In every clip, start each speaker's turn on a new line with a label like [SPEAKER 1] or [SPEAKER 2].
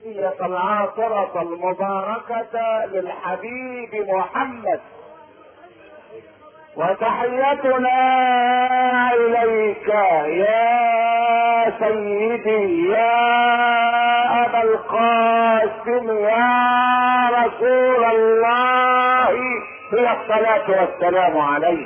[SPEAKER 1] القدسية العاطرة المباركة للحبيب محمد، وتحيتنا اليك يا سيدي يا ابا القاسم يا رسول الله، هي الصلاة والسلام عليك.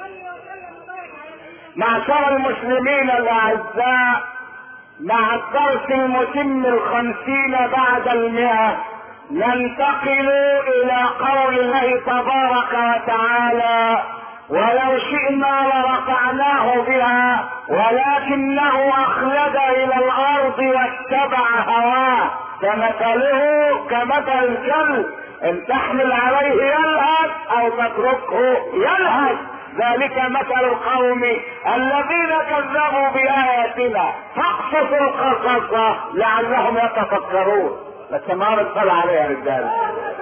[SPEAKER 1] معشر المسلمين الاعزاء، مع الدرس المتم 50 بعد 100 ننتقل الى قول الله تبارك وتعالى: ولو شئنا لرفعناه بها ولكنه اخلد الى الارض واتبع هواه فمثله كمثل الكلب ان تحمل عليه يلهث او تتركه يلهث، ذلك مثل القوم الذين كذبوا بآياتنا فاقصص القصص لعلهم يتفكرون. بس ما بتصل عليها رجال.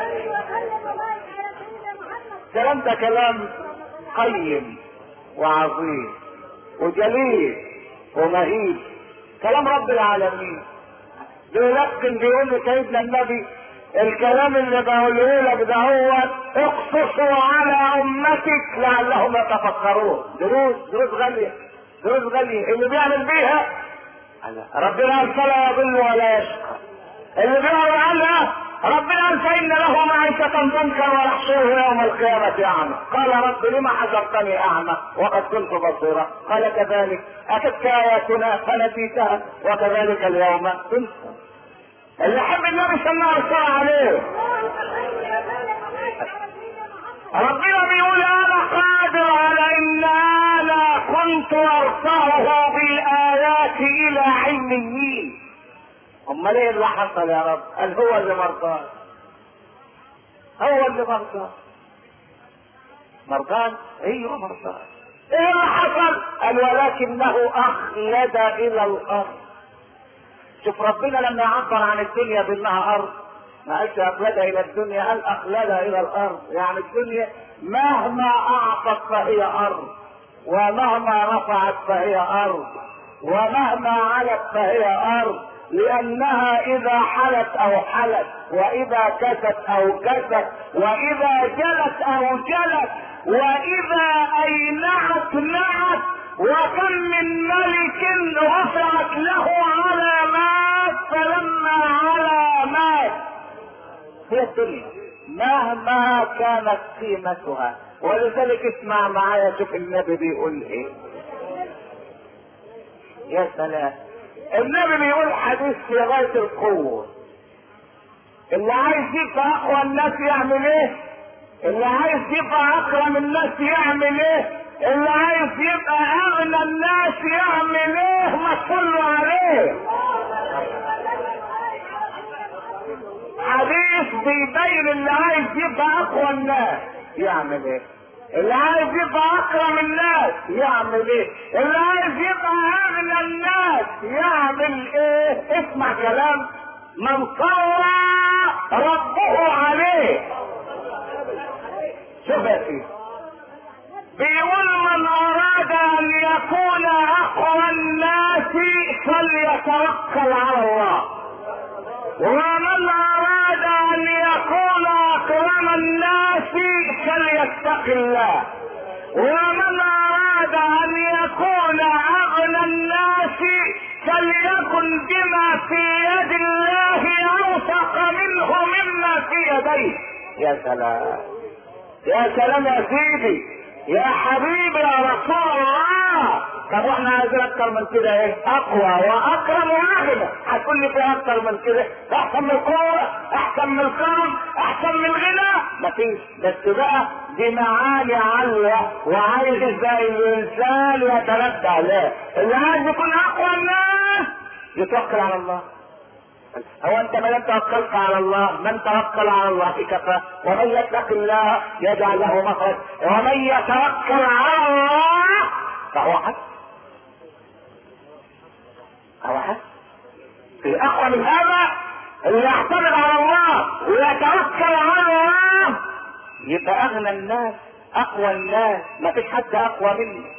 [SPEAKER 1] الكلام ده كلام قيم وعظيم وجليل ومهيب، كلام رب العالمين. بيلقن بيقول لسيدنا النبي: الكلام اللي بقوله لك ده هو اقصصه على امتك لعلهم يتفكرون. دروس غالية، دروس غالية اللي بيعمل بيها ربنا قال فلا يضل ولا يشقى، اللي بيعمل عنها ربنا قال فإن له معيشة ضنكا ونحشره يوم القيامة أعمى. قال: رب لما حشرتني أعمى وقد كنت بصيرا؟ قال: كذلك أتتك آياتنا فنسيتها وكذلك اليوم تنسى. اللي يحب النبي صلى الله عليه وسلم عليه. ربنا بيقول: انا قادر على ان انا كنت ارفعه بالايات الى علميين. امال ايه اللي حصل يا رب؟ قال: هو اللي مرضان، هو اللي مرضان. مرضان؟ ايوه مرضان. ايه اللي حصل؟ قال: ولكنه اخلد الى الارض. شوف ربنا لما يعبر عن الدنيا بانها ارض ما قالش اخلدها الى الدنيا، قال اخلدها الى الارض. يعني الدنيا مهما اعطت فهي ارض، ومهما رفعت فهي ارض، ومهما علت فهي ارض، لانها اذا حلت او حلت، واذا كست او كست، واذا جلت او جلت، واذا اينعت نعت. وكم من ملك رفعت له علامات فلما علامات. هي الدنيا مهما كانت قيمتها. ولذلك اسمع معايا، شوف النبي بيقول ايه. يا سلام، النبي بيقول حديث في غاية القوة: اللي عايز يبقى اقوى الناس يعمل ايه؟ اللي عايز يبقى اكرم الناس يعمل ايه؟ اللي عايز يبقى اغنى الناس يعمل ايه؟ ما تصلوا عليه. حديث بيبين اللي عايز يبقى اقوى الناس يعمل ايه، اللي عايز يبقى اكرم الناس يعمل ايه، اللي عايز يبقى اغنى الناس يعمل ايه. اسمع كلام من صلى ربه عليه. شوف يا سيدي، بيقول: من اراد ان يكون اقوى الناس فليتوكل على الله، ومن اراد ان يكون اكرم الناس فليتق الله، ومن اراد ان يكون اغنى الناس فليكن بما في يد الله اوثق منه مما في يديه. يا سلام يا سلام يا سيدي يا حبيبي يا رسول الله. طب واحنا عايزين اكتر من كده ايه؟ اقوى واكرم واغنى. هتقول لي في اكتر من كده؟ احسن من القوه، احسن من الكرم، احسن من الغنى؟ مفيش. بس بقى دي معاني عاليه، وعايز ازاي الانسان يتردى عليه. اللي عايز يكون اقوى الناس يتوكل على الله. هو انت ما لم توكلت على الله، من توكل على الله كفى، ومن يتق الله يجعل له مخرج، ومن يتوكل على الله فهو حسبه. هو حسبه. في اقوى من هذا اللي يعتمد على الله ويتوكل على الله يبقى اغنى الناس، اقوى الناس، ما فيش حد اقوى منه.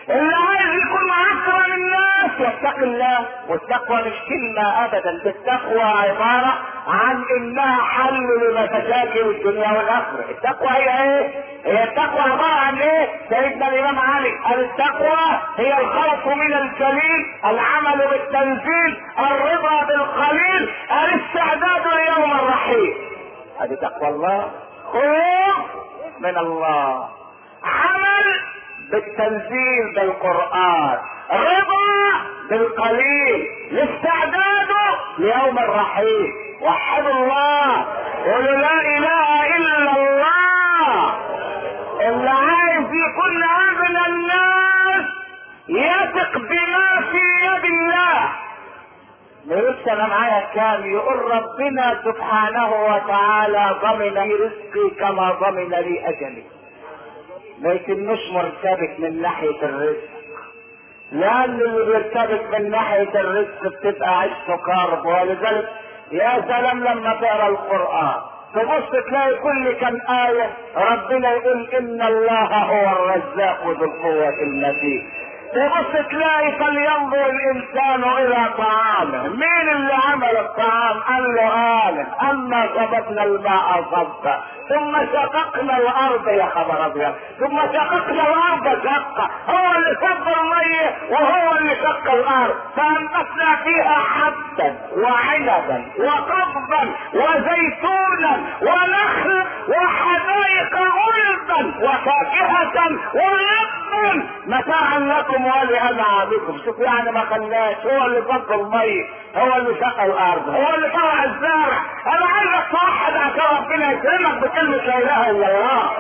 [SPEAKER 1] اللي عايز يكون اكرم الناس يتقي الله. والتقوى مش كلمة ابدا، بالتقوى عبارة عن انها حل لمشاكل الدنيا والاخرة. التقوى هي ايه؟ هي التقوى عبارة عن ايه؟ سيدنا الامام علي قال التقوى هي الخوف من الجليل، العمل بالتنزيل، الرضا بالقليل، الاستعداد ليوم الرحيل. هذه تقوى الله، خوف من الله، عمل بالتنزيل بالقرآن، رضا بالقليل، الاستعداد ليوم الرحيل. وحدوا الله، قولوا لا اله الا الله. اللي عايز يكون اغنى الناس يثق بما في يد الله. ما يقولش انا معايا كام، يقول ربنا سبحانه وتعالى ضمن لي رزقي كما ضمن لي اجلي. ما يتمش مرتبك من ناحية الرزق، لان اللي بيرتبك من ناحية الرزق بتبقى عيشته كرب. ولذلك يا سلام لما تقرا القرآن تبص تلاقي كل كم آية ربنا يقول ان الله هو الرزاق ذو القوة المتين. تبص تلاقي فلينظر الانسان الى طعامه. مين اللي عمل الطعام؟ قال له انا اما صببنا الماء صبا ثم شققنا الارض، يا خبر ابيض، ثم شققنا الارض شقا. هو اللي صب الميه وهو اللي شق الارض، فانبتنا فيها حبا وعنبا وقضبا وزيتونا ونخل وحدائق غلبا وفاكهة ونبا متاعا لكم ولأنعامكم. شوف يعني ما خلاش، هو اللي صب الميه، هو اللي شق الارض، هو اللي طلع الزرع. انا عايزك توحد عشان ربنا يكرمك بكلمة لا اله الا الله.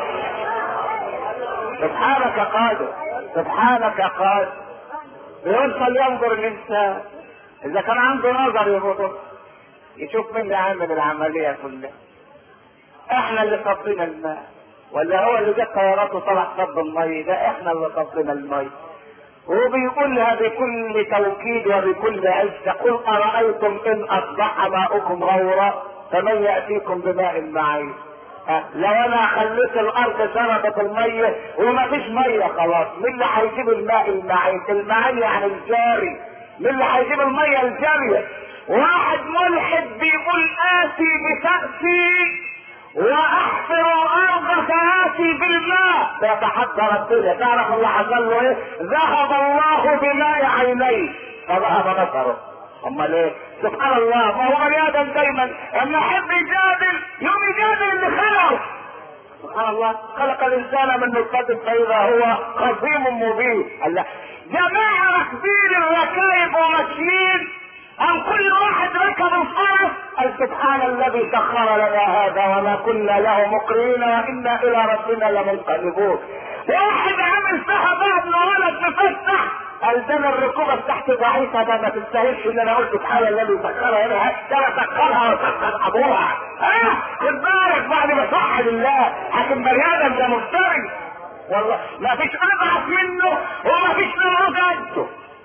[SPEAKER 1] سبحانك يا قادر، سبحانك يا قادر. بيوصل ينظر الانسان اذا كان عنده نظر يبص يشوف مين اللي عامل العملية كلها. احنا اللي صبينا الماء ولا هو اللي جت طيارات وطلع صب المي؟ ده احنا اللي صبينا المي. وبيقولها بكل توكيد وبكل عزة، قل ارايتم ان اصبح ماؤكم غورا فمن ياتيكم بماء معين. لو انا خليت الارض شربت الميه وما فيش ميه خلاص، مين اللي هيجيب الماء المعين؟ المعين يعني الجاري. مين اللي هيجيب الميه الجاريه؟ واحد ملحد بيقول اتي بكأسي واحفر الارض فاتي بالماء. بيتحدى ربنا. تعرف الله حصل له ايه؟ ذهب الله بماء عينيه فذهب بصره. امال ايه؟ سبحان الله. ما هو بني ادم دايما اما يحب يجادل يوم يجادل اللي خلقه. سبحان الله، خلق الانسان من نطفة فاذا هو خصيم مبين. الله، جماعة راكبين الركائب وماشيين، أم كل واحد ركب الفرس. قال سبحان الذي سخر لنا هذا وما كنا له مقرنين وإنا إلى ربنا لمنقلبون. واحد عامل فيها بعض ولد مفتح، قال ده انا الركوبة بتاعتي ضعيفة، ده ما تستاهلش ان انا اقول سبحان الذي سخرها لنا، ده انا سخرها وسخر ابوها. خد بالك بعد ما توحد الله. حاكم بني ادم ده مفتري والله، ما فيش اضعف منه وما فيش نمرود قده.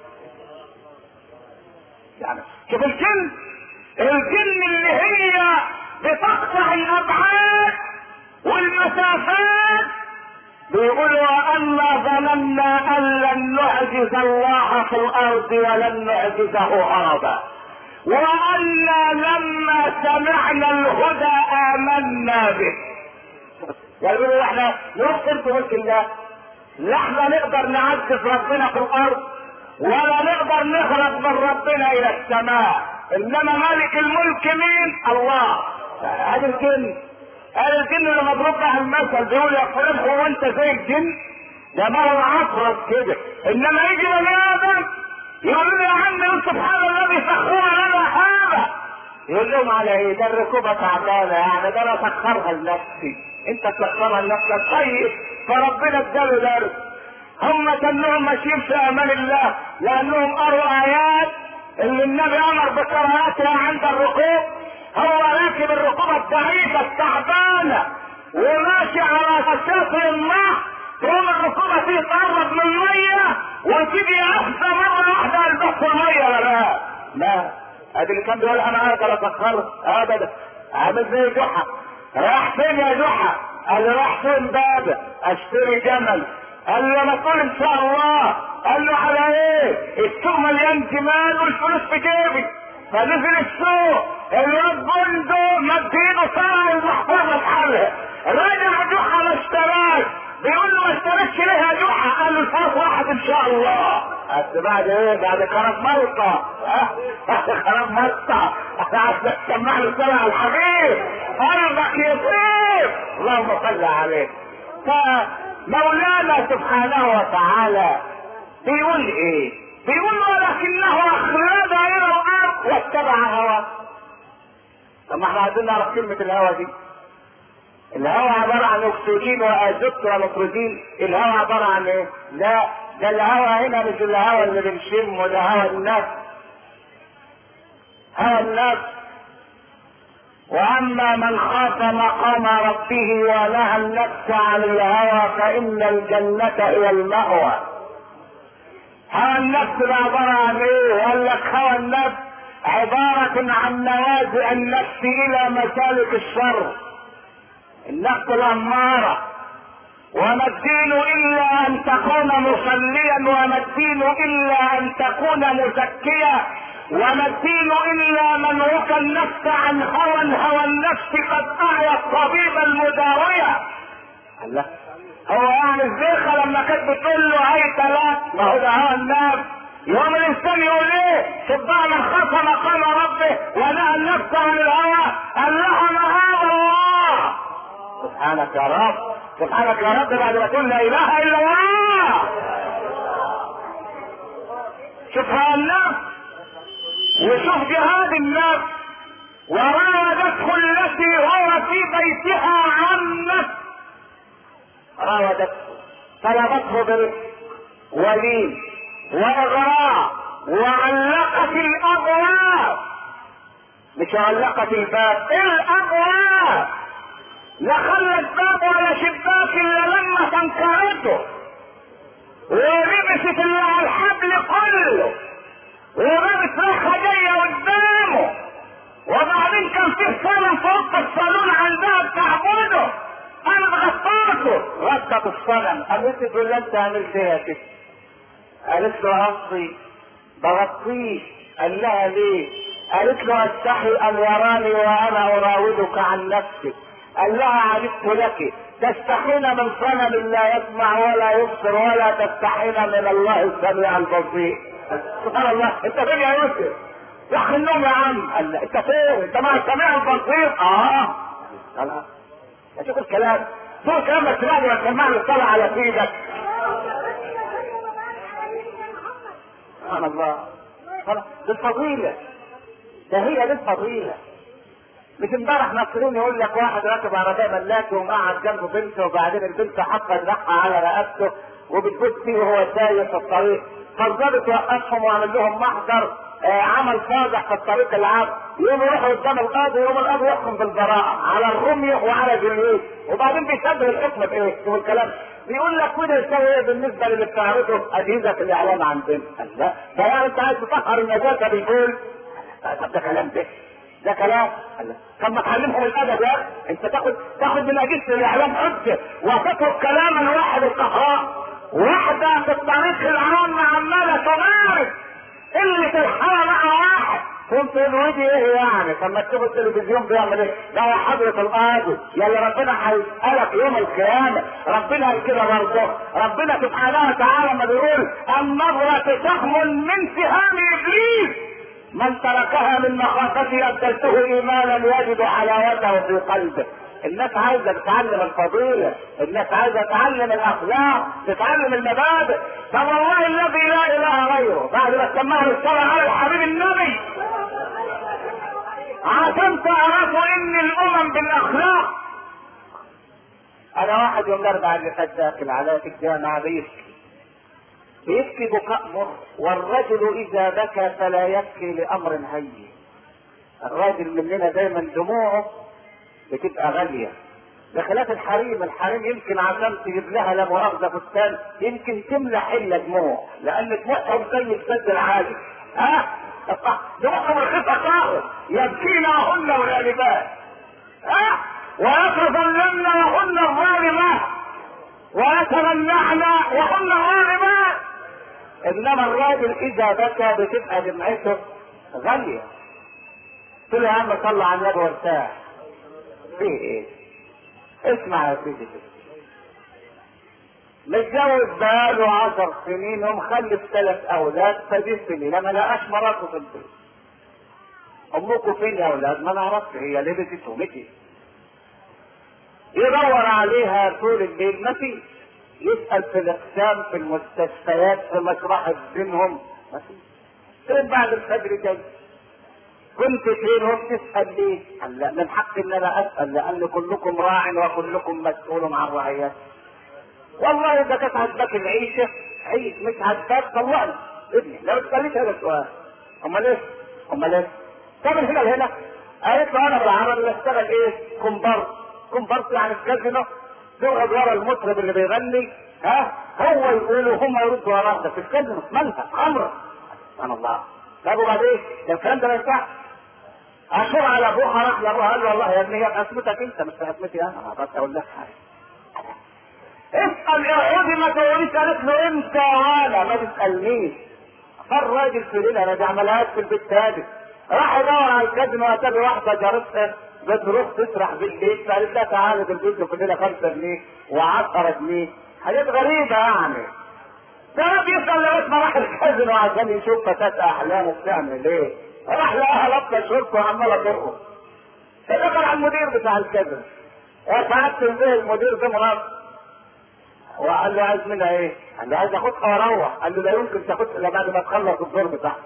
[SPEAKER 1] يعني شوف الجن اللي هي بتقطع الابعاد والمسافات، بيقولوا أنا ظننا أن لن نعجز الله في الأرض ولن نعجزه هربا، وأنا لما سمعنا الهدى آمنا به. يقولوا احنا نؤمن بملك الله، لا احنا نقدر نعجز ربنا في الأرض ولا نقدر نهرب من ربنا إلى السماء، إنما مالك الملك مين؟ الله. هذا الجن قال الجن لما مضروب له المثل بيقول يا فلان هو انت زي الجن؟ ده ما هو عفرت كده. انما يجي بني ادم يقول له يا عم سبحان الذي سخر لنا هذا، يقول لهم على ايه؟ ده الركوبه تعبانه، يعني ده انا سخرها لنفسي، انت تسخرها لنفسك. طيب فربنا اداله درس. هم كانهم ماشيين في امان الله لانهم قروا ايات اللي النبي امر بقراءتها عند الركوب. هو راكب الركوبة الضعيفة التعبانة وماشي على شاطئ الماء، تقوم الركوبة فيه تقرب من المية وتيجي أخذ مرة واحدة البحث المية. ولا لا، ادي اللي كان بيقول انا اقدر اسخر ابدا. عامل زي جحا، راح فين يا جحا؟ قال لي راح فين بابا اشتري جمل. قال له لما تقول ان شاء الله قال له على ايه؟ السوق مليان جمال والفلوس في جيبي. فنزل السوق، الواد بندق مد ايده طلع المحفظه بحالها، رجع جحا ما اشتراش. بيقول له ما اشتريتش ليه يا جحا؟ قال له الفاس واحد ان شاء الله. بس بعد ايه؟ بعد خراب ملطه. بعد خراب ملطه احنا عايزين نسمع له صلاه على الحبيب. قلبك يطيب. اللهم صل عليه. فمولانا سبحانه وتعالى بيقول ايه؟ بيقول ولكنه اخلد الى الارض واتبع هواه. طب ما احنا عايزين نعرف كلمه الهوى دي. الهوى عباره عن اكسجين وازوت ونيتروجين. الهوى عباره عن ايه؟ لا، ده الهوى هنا مش الهوى اللي بنشمه، ده هوى النفس. هوى النفس. واما من خاف مقام ربه ونهى النفس عن الهوى فان الجنه هي المأوى. هوى النفس ده عباره عن ايه؟ قال لك هوى النفس عباره عن نوازع النفس الى مسالك الشر. النفس الاماره. وما الدين الا ان تكون مصليا، وما الدين الا ان تكون مزكيا، وما الدين الا من وقى النفس عن هوى النفس قد اعيا الطبيب المداويه. الله، هو يعني الزيخه لما كانت بتقول له هاي ثلاث، ما هو ده هوى النفس. يوم الانسان يقول ايه؟ شبع من خاف مقام ربه ونهى النفس عن الهوى قال لها معاذ الله. سبحانك يا رب، سبحانك يا رب، بعد ما تقول لا اله الا الله. شوف هوى النفس وشوف جهاد النفس. وراودته التي هو في بيتها عن نفس. راودته، طلبته برزق ولين واغراء، وعلقت الابواب. مش علقت الباب، الابواب. لا خلت باب ولا شباك الا لما تنكرته، ولبست اللي على الحبل كله، ولبست راحه جايه قدامه. وبعدين كان في صنم في اوضه الصالون عندها بتعبده، انا غفرته. ردت الصنم، قالت له اللي انت عملت ايه يا ست؟ قالت له اصلي بغطيه. قال لها ليه؟ قالت له استحي ان يراني وانا اراودك عن نفسك. قال لها عرفت لك، تستحين من صنم لا يسمع ولا يبصر، ولا تستحين من الله السميع البصير. سبحان الله. انت فين يا يوسف؟ روح النوم يا عم. قال لا، انت فين؟ انت مع السميع البصير. خلاص. شوف الكلام، شوف الكلام بس بعد ما تسمع لي الصلاه على سيدك. سبحان الله. خلاص، دي الفضيله، ده هي دي الفضيله. مش امبارح ناصرين يقول لك واحد راكب عربيه ملاكي ومقعد جنبه بنته، وبعدين البنت حاطه دراعها على رقبته وبتبص فيه وهو سايق في الطريق، فالظابط وقفهم وعمل لهم محضر عمل فاضح في الطريق العام. يقوم يروحوا قدام القاضي، يقوم القاضي يحكم بالبراءه على الرمي وعلى جنيه، وبعدين بيشبه الحكم بايه؟ شوف الكلام، بيقول لك وده يسوي ايه بالنسبه للي بتعرضه اجهزه الاعلام عندنا؟ لا، ده يعني انت عايز تطهر النجاسه بالقول؟ طب ده كلام ده كلام. طب ما تعلمهم الادب يا اخي. انت تاخد من اجهزه الاعلام حجه وتترك كلام الواحد القهار. واحده في الطريق العام عماله تمارس قله الحياه مع واحد، كنت ودي ايه يعني؟ طب ما تشوف التلفزيون بيعمل ايه؟ ده يا حضره القاضي يا اللي ربنا هيسالك يوم القيامه. ربنا قال كده برضه، ربنا سبحانه وتعالى ما بيقول النظره سهم من سهام ابليس من تركها من مخافتي ابدلته ايمانا يجد حلاوته في قلبه. الناس عايزه تتعلم الفضيله، الناس عايزه تتعلم الاخلاق، تتعلم المبادئ. طب والله الذي لا اله غيره، بعد ما سمعنا الصلاه على الحبيب النبي عشان تعرفوا ان الامم بالاخلاق. انا واحد يوم الاربعاء اللي فات داخل على الجامعه بيبكي بكاء مر، والرجل اذا بكى فلا يبكي لامر هين. الراجل مننا دايما دموعه بتبقى غاليه، بخلاف الحريم يمكن عشان تجيب لها لا مؤاخذه فستان يمكن تملى حله دموع، لان دموعهم زي السد العالي. دموعهم رخيصه خالص، يبكينهن والغالبات ويتظلمن وهن الظالمات ويتمنعن وهن الظالمات. انما الراجل اذا بكى بتبقى دمعته غاليه. قلت له يا عم صلى على النبي وارتاح. في ايه؟ اسمع يا سيدي، متجوز بقاله 10 سنين ومخلف 3 اولاد، فجسني لما لقاش مراته في البيت. امكم فين يا اولاد؟ ما نعرفش، هي لبست ومشيت. يدور عليها طول الليل ما في، يسأل في الاقسام في المستشفيات في مشرحة بينهم ما في. فين بعد الفجر جاي؟ كنت فين وبتسأل ليه؟ قال لا، من حق ان انا اسأل لان كلكم راع وكلكم مسؤول عن رعيته. والله اذا كانت عجبك العيشة عيش، مش عجبك طلقني ابني. لو تسأليش هذا السؤال. امال ايه؟ امال ايه؟ تعمل هنا لهنا؟ قالت له انا بالعمل بشتغل ايه؟ كومبارس يعني الكازينو، تقعد ورا المطرب اللي بيغني، هو يقول وهم يردوا وراه. ده في الكازينو مالها خمره. سبحان الله. طب وبعدين ده الكلام ده ما ينفعش. اشور على ابوها، راح لابوها قال له والله يا ابني هي باسمتك انت مش باسمتي انا بس اقول لك حاجه. اسال اعودي ما تقوليش. قالت له انت وانا ما تسالنيش. فالراجل في ليله انا دي عملهاش في البيت تاني. راح يدور على الكازينو واتى واحده جارتها بتروح تسرح بالليل، فقالت لها تعالى الفيديو كلنا 5 جنيه و10 جنيه، حاجات غريبه يعني. ده بيسال لغايه ما راح الكازينو عشان يشوف فتاه احلامه بتعمل ايه. راح لقاها لابسه شورت وعماله ترقص. فدخل على المدير بتاع الكازينو وساعدت ايه المدير ده مراد، وقال له عايز منها ايه؟ قال له عايز اخدها واروح. قال له لا يمكن تاخدها الا بعد ما تخلص الدور بتاعك.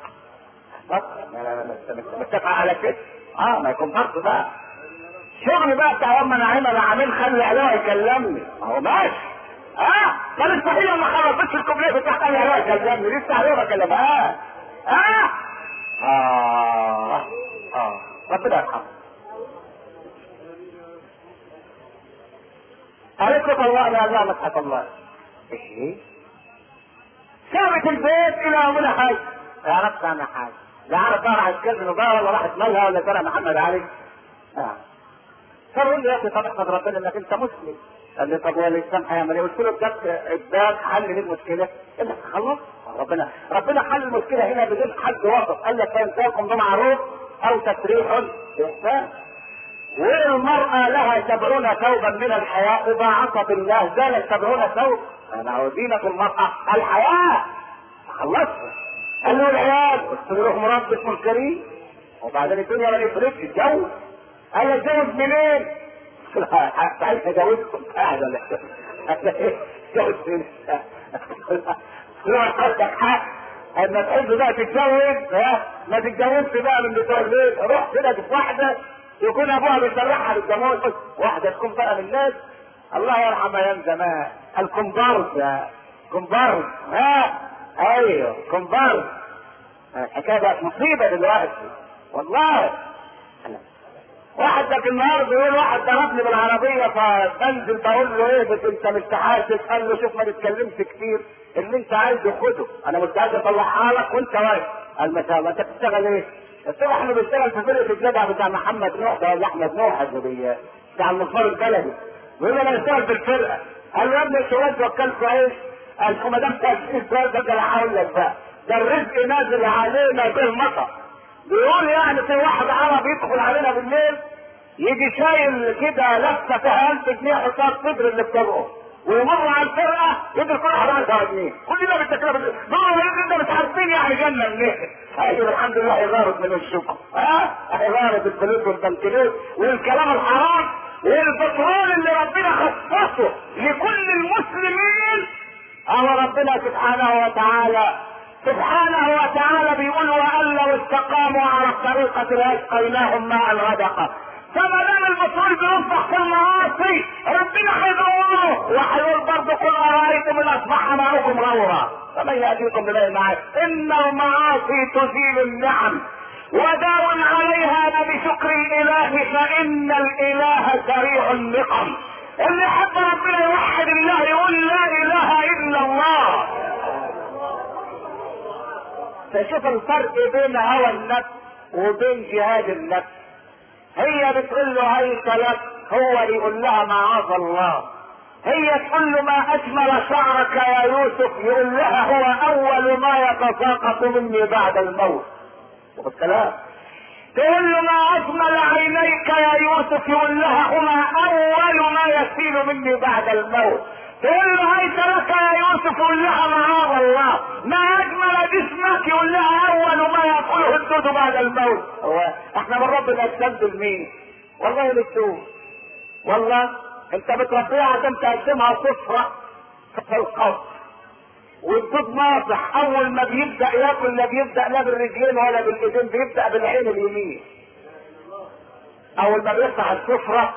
[SPEAKER 1] متفق على كده؟ ما يكون برضه بقى شغل بقى بتاع اما نعيمه العامل خلي عليه يكلمني. اهو ماشي. ما مستحيل لما خلصتش الكوبليه بتاعت قال عليه يكلمني لسه عليه بكلمها. ربنا يرحمه. قالت له طلقنا. قال لا ما تطلقش. ايه؟ سابت البيت الى يومنا حاجه. عرفت انا حاجه. لا عارف بقى راح الكازينو بقى ولا راحت مالها ولا ترى محمد علي. فقال لي يا اخي طب احمد ربنا انك انت مسلم. قال لي طب هو الاسلام هيعمل ايه؟ قلت له اداك حل للمشكله انك خلص. ربنا حل المشكله هنا بدون حد وسط. قال لك فانساكم بمعروف او تسريح باحسان. والمرأة لها 70 ثوبا من الحياء ضاعفها بالله زالت 70 ثوب. انا دينة المرأة الحياء. خلصت. قال له العيال قلت له مربي اسمه الكريم وبعدين الدنيا ما يفرقش اتجوز. قال اتجوز منين؟ ساعتها جوزكم قاعد ولا اتجوز منين؟ قلت عندك حق اما تحب بقى تتجوز ما تتجوزش بقى من بتوع البيت. روح كده في واحده يكون ابوها بيسرحها بالجمال، واحده تكون بقى من الناس. الله يرحم ايام زمان الكومبارس يا كومبارس. ايوه كومبارس. الحكايه بقت مصيبه دلوقتي والله. واحد لك النهارده يقول واحد ضربني بالعربيه فبنزل بقول له ايه بس انت مش حاسس؟ قال له شوف ما تتكلمش كتير، اللي انت عايزه خده انا مستعد اطلعها لك وانت واقف. قال ما شاء الله انت بتشتغل ايه؟ قلت له احنا بنشتغل في فرقه الجدع بتاع محمد نوح ده ولا احمد نوح بتاع المصفار البلدي. بيقول له انا بشتغل في الفرقه. قال له يا ابني الشغل توكلت كويس. قال له ما دام تاكيد السؤال ده انا هقول لك بقى ده الرزق نازل علينا بالمطر. بيقول يعني في واحد عربي يدخل علينا بالليل يجي شايل كده لفه فيها 1000 جنيه حصاد صدر اللي بترقص ويمر على الفرقه يدي كل واحد 10 جنيه. كل ده بالتكلفه انت مش عارفين يعني جنه منين. ايوه الحمد لله غارت من الشكر. غارت الفلوس والبنكنوت والكلام الحرام والبترول اللي ربنا خصصه لكل المسلمين. ربنا سبحانه وتعالى بيقول وان لو استقاموا على الطريقه لاسقيناهم ماء غدقا. فما دام البترول بينفخ في المعاصي ربنا هيدعوه وهيقول برضه قل ارايتم ان اصبح ماؤكم غورا فمن ياتيكم بماء معين. ان المعاصي تزيل النعم ودار عليها بشكر الاله فان الاله سريع النقم. اللي يحب ربنا يوحد الله يقول لا اله الا الله. فشوف الفرق بين هوى النفس وبين جهاد النفس. هي بتقول له هيك لك، هو يقول لها معاذ الله. هي تقول له ما اجمل شعرك يا يوسف، يقول لها هو اول ما يتساقط مني بعد الموت. والكلام تقول له ما اجمل عينيك يا يوسف، يقول لها هما اول ما يسيل مني بعد الموت. تقول له هيت لك يا يوسف، يقول لها معاذ الله. ما اجمل جسمك، يقول لها اول ما يدخله الدود بعد الموت. هو احنا من ربنا نستبدل مين؟ والله نشوف. والله انت بتربيها عشان تقدمها صفرة في القبر، والدود ناصح اول ما بيبدا ياكل لا بيبدا لا بالرجلين ولا بالايدين، بيبدا بالعين اليمين. اول ما بيفتح السفره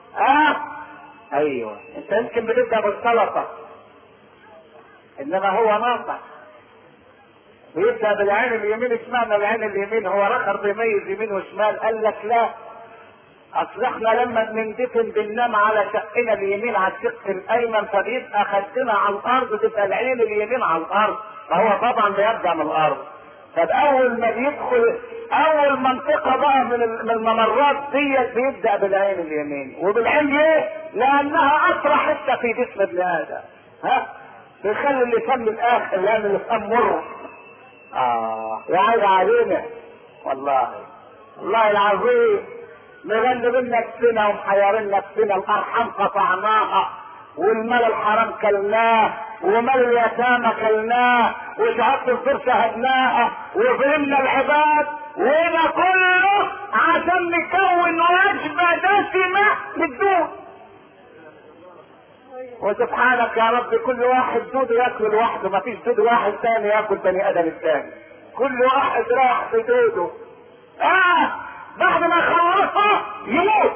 [SPEAKER 1] ايوه انت يمكن بتبدا بالسلطه، انما هو ناصح بيبدا بالعين اليمين. اشمعنى العين اليمين؟ هو رخر بيميز يمين وشمال. قال لك لا، اصل احنا لما بنندفن بننام على شقنا اليمين على الشق الايمن، فبيبقى خدنا على الارض، تبقى العين اليمين على الارض، فهو طبعا بيبدا من الارض. طب اول ما بيدخل اول منطقه بقى من الممرات ديت بيبدا بالعين اليمين. وبالعين ليه؟ لانها اسرع حته في جسم ابن ادم. بيخلي اللسان من الاخر، لان اللسان مر. يا عيني علينا والله، والله العظيم مغلبين نفسنا ومحيرين نفسنا. الارحام قطعناها، والمال الحرام كلناه، ومال اليتامى كلناه، وشهادة الزور شهدناها، وظلمنا العباد، وده كله عشان نكون وجبة دسمة للدود. وسبحانك يا رب كل واحد دود ياكل لوحده، مفيش دود واحد تاني ياكل بني ادم الثاني، كل واحد راح في دوده. بعد ما يخلصه يموت.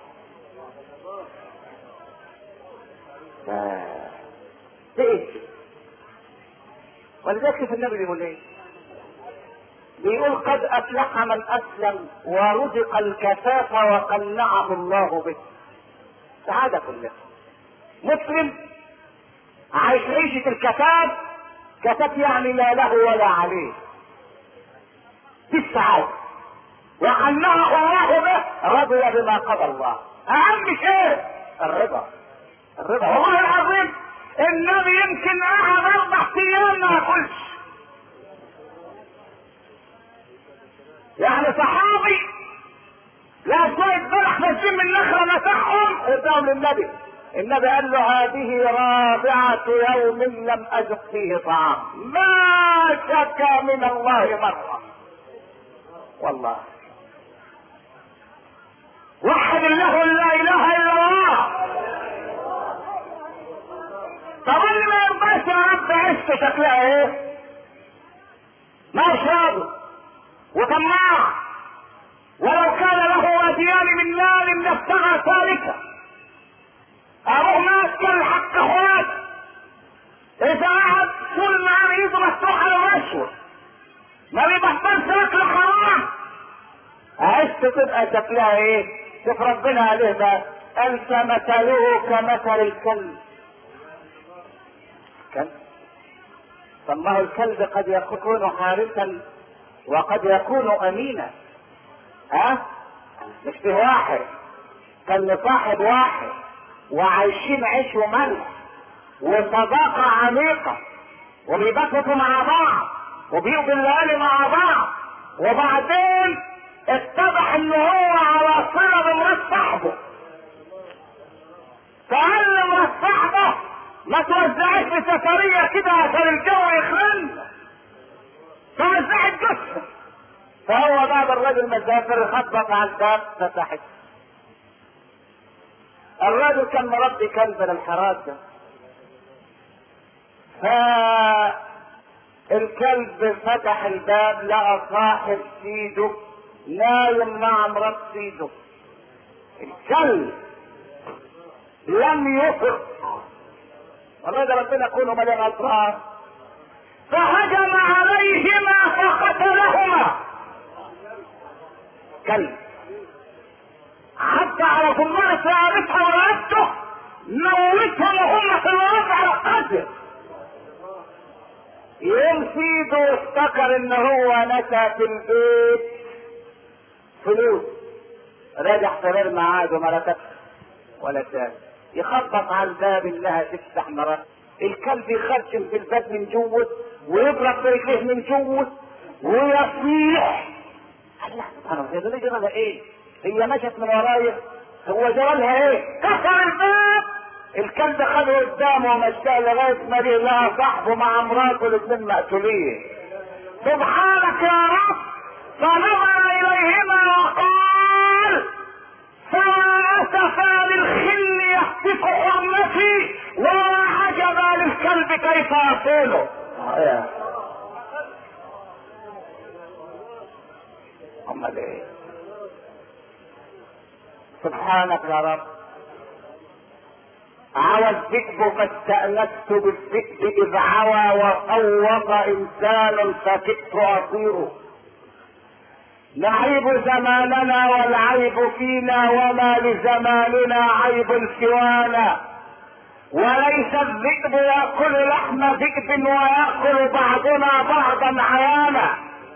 [SPEAKER 1] ايه؟ ولذلك في النبي بيقول ايه؟ بيقول قد افلح من اسلم ورزق الكفاف وقنعه الله به. سعادة كلها. مسلم عايش عيشة الكفاف، كفاف يعني لا له ولا عليه، دي السعادة. وقنعه الله به، رضي بما قضى الله. اهم شيء الرضا. الرضا. والله العظيم النبي يمكن قعد 4 ايام ما ياكلش. يعني صحابي لا شوية بلح ماشيين من نخرة مسحهم قدام للنبي. النبي قال له هذه رابعة يوم لم أذق فيه طعام، ما شكى من الله مرة. والله وحد الله لا اله الا الله. طب اللي ما يرضاش يا رب عيشته شكلها ايه؟ ما يشرب وطماع، ولو كان له واديان من مال لافتغى ثالثا. ابوه ماسك حق اخوات، اذا قعد طول النهار ايده مفتوحه للرشوه، ما بيبطلش اكل حرام، عيشته تبقى شكلها ايه؟ شوف ربنا عليه بقى قال فمثله كمثل الكلب. كلب؟ طب ما هو الكلب قد يكون حارسا وقد يكون امينا. مش في واحد كان صاحب واحد وعايشين عيش وملح وصداقة عميقة، وبيبسطوا مع بعض وبيقضوا الليالي مع بعض، وبعدين اتضح ان هو على صلة بمرات صاحبه، فقال لمرات صاحبه ما توزعش في سفرية كده عشان الجو يخلن، فوزعت جثة. فهو بعد الرجل مسافر خبط على الباب فتحت. الرجل كان مربي كلب للحراسة، فالكلب فتح الباب لقى صاحب سيده نايم مع مرات سيده. الكلب لم يفق، والله ده ربنا يكون مليان اسرار، فهجم عليهما فقتلهما. كلب حتى على ثمانية ثابتها ورقبته، موتهم وهم في الوضع على القتل. يوم سيده افتكر ان هو نسى في البيت فلوس، رجع سرير معاه وما ركبش ولا شاف. يخبط على الباب انها تفتح مرات، الكلب يخرشم في الباب من جوه ويضرب برجليه من جوه ويصيح. الله سبحانه وتعالى، ده جرى لها ايه؟ هي مشت من ورايا، هو جرى لها ايه؟ كسر الباب، الكلب خده قدامه ومشاه لغايه ما جه لها صاحبه مع مراته الاثنين مقتولين. سبحانك يا رب. فنظر اليهما وقال فما اسفا للخل يخطف حرمتي ولا عجبا للكلب كيف يصونه. امال ايه؟ سبحانك يا رب. عوى الذئب فاستأنست بالذئب إذ عوى وصوت إنسان فكئت أطيره. نعيب زماننا والعيب فينا وما لزماننا عيب سوانا. وليس الذئب يأكل لحم ذئب ويأكل بعضنا بعضا عيانا.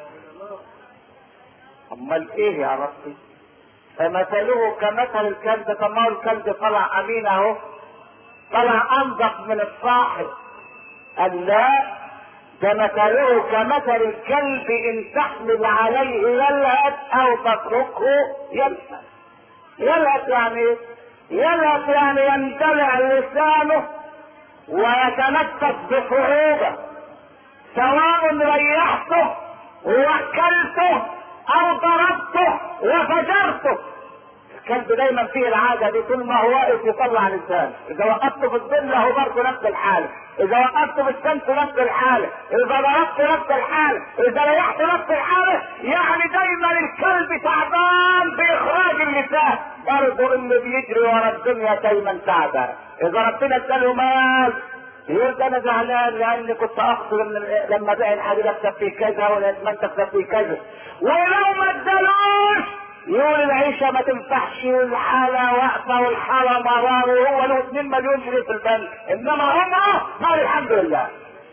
[SPEAKER 1] امال ايه يا ربي؟ فمثله كمثل الكلب. طب ما الكلب طلع امين اهو، طلع انضف من الصاحب. قال لا، ده مثله كمثل الكلب ان تحمل عليه يلهث او تتركه يلهث. يلهث يعني يلهث يعني يندلع لسانه ويتنفس بصعوبة، سواء ريحته ووكلته او ضربته وفجرته. الكلب دايما فيه العاده دي، طول ما هو واقف يطلع لسانه. اذا وقفته في الظل هو برضه نفس الحاله، اذا وقفته في الشمس نفس الحاله، اذا ضربته نفس الحاله، اذا ريحته نفس الحاله. يعني دايما الكلب تعبان باخراج اللسان. برضه اللي بيجري ورا الدنيا دايما تعبان. اذا ربنا اداله مال يقول ده انا زعلان لاني كنت اقصد لما بقى الحديد اكسب فيه كذا ولازم تكسب فيه كذا. ولو ما ادالوش يقول العيشه ما تنفعش والحاله واقفه والحاله مرار وهو له 2 مليون جنيه في البنك، انما هم قال الحمد لله.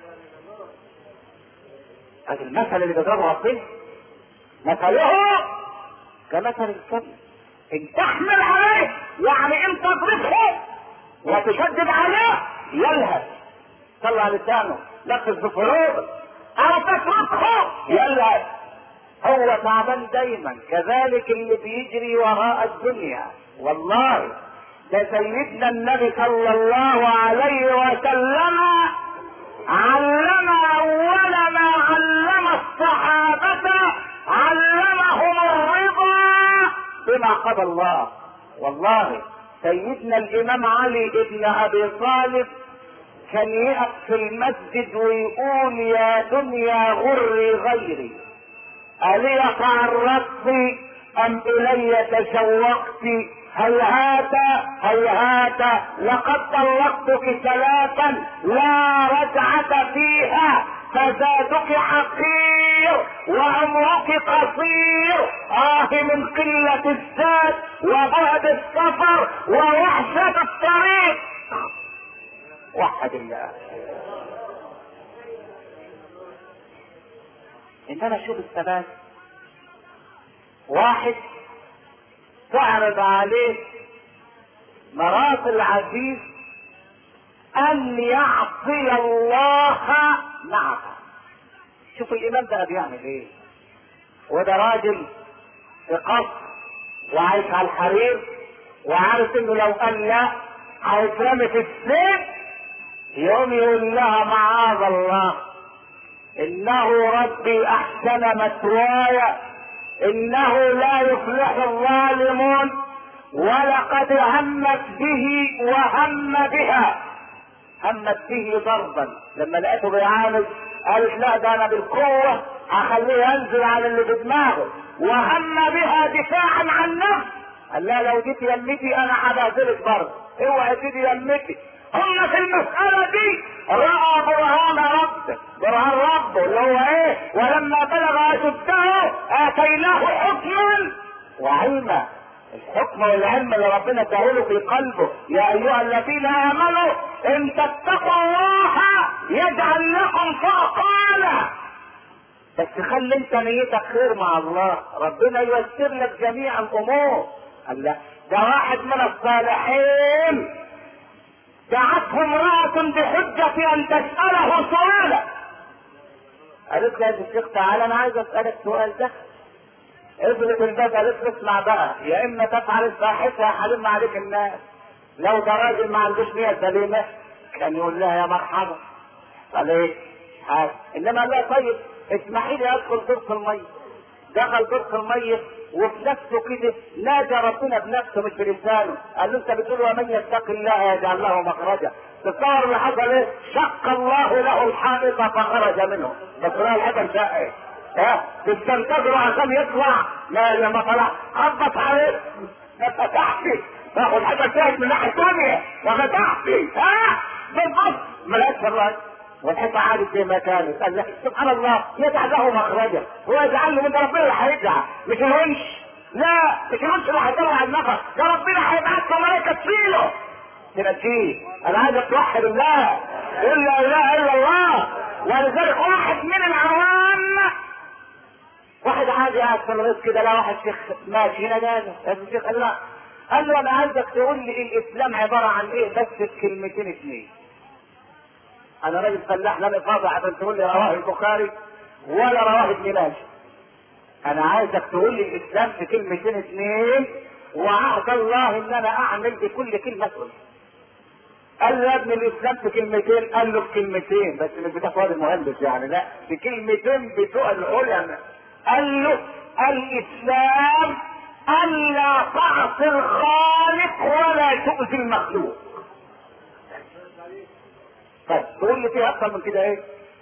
[SPEAKER 1] هذا المثل اللي بيضربه ربنا، مثله كمثل الكلب ان تحمل عليه يعني انت تضربه وتشدد عليه يلهث، طلع لسانه نفس بفروض او تتركه يلهث. هو تعبان دايما. كذلك اللي بيجري وراء الدنيا. والله ده سيدنا النبي صلى الله عليه وسلم علم اول ما علم الصحابة، علمهم الرضا بما قضى الله. والله سيدنا الامام علي ابن ابي طالب كان يقف في المسجد ويقول يا دنيا غري غيري ألي تعرضت أم إلي تشوقت هيهات هيهات لقد طلقتك 3 لا رجعة فيها فزادك حقير وعمرك قصير. من قلة الزاد وبعد السفر ووحشة الطريق. وحد الله. انما شوف الثبات. واحد تعرض عليه مرات العزيز ان يعصي الله معه. شوف الامام ده بيعمل ايه. وده راجل في قصر وعايش على الحرير وعارف انه لو قال لا هيترمي في السجن. يوم يقول لها معاذ الله انه ربي احسن مثواي انه لا يفلح الظالمون ولقد همت به وهم بها. همت به ضربا لما لقيته بيعالج قالت لا ده انا بالقوه هخليه ينزل على اللي في دماغه. وهم بها دفاعا عن نفسه. قال لا لو جيت يمتي انا هبهدلك برضه، اوعى تيجي يمتي. هم في المسألة دي رأى برهان ربه اللي هو ايه ولما بلغ اشده اتيناه حكما وعلما. الحكم والعلم اللي ربنا اداهوله في قلبه. يا ايها الذين امنوا ان تتقوا الله يجعل لكم فرقانا. بس خلي انت نيتك خير مع الله ربنا ييسر لك جميع الامور. قال لا ده واحد من الصالحين دعته امرأة بحجة ان تسأله سؤالا. قالت له يا الشيخ تعالى انا عايز اسألك سؤال ده. اضرب الباب. قالت له اسمع بقى، يا اما تفعل الفاحشة يا حلم عليك الناس. لو ده راجل ما عندوش نية سليمة كان يقول لها يا مرحبا. قال ايه؟ حاجة. انما لا، طيب اسمحي لي ادخل دورة المية. دخل دورة المية وفي نفسه كده نادى ربنا بنفسه مش بلسانه. قال له انت بتقول ومن يتق الله يجعل له مخرجا. تتصور اللي حصل ايه؟ شق الله له الحائط فخرج منه. بس هو الحكم شق ايه؟ تستنتظروا عشان يطلع. لا لما طلع خبط عليه ما فتحش. تاخد حاجه شاهد من ناحيه ثانيه ما فتحش. بالضبط ما لقاش الراجل والحته عادت زي ما كانت. قال لك سبحان الله يجعل له مخرجا. هو يجعل له من ربنا اللي هيرجع مش الونش. لا مش الونش اللي هيطلع النفس، ده ربنا هيبعت له ملائكه تشيله تنجيه. انا عايزك توحد الله، قل لا اله الا الله. ولذلك واحد من العوام، واحد عادي قاعد في الريس كده، لا واحد شيخ ماشي هنا جاهز. الشيخ قال لا، قال له انا عايزك تقول لي الاسلام عباره عن ايه بس بكلمتين اثنين. انا راجل فلاح لا فاضي عشان تقول لي رواه البخاري ولا رواه ابن ماجه. انا عايزك تقول لي الاسلام في كلمتين اثنين، وعهد الله ان انا اعمل بكل كلمه تقول. قال له يا ابن الاسلام في كلمتين. قال له في كلمتين بس مش بتاع فؤاد المهندس يعني، لا بكلمتين بتوع العلماء. قال له الاسلام الا تعصي الخالق ولا تؤذي المخلوق. طيب تقول لي فيها اكتر من كده ايه؟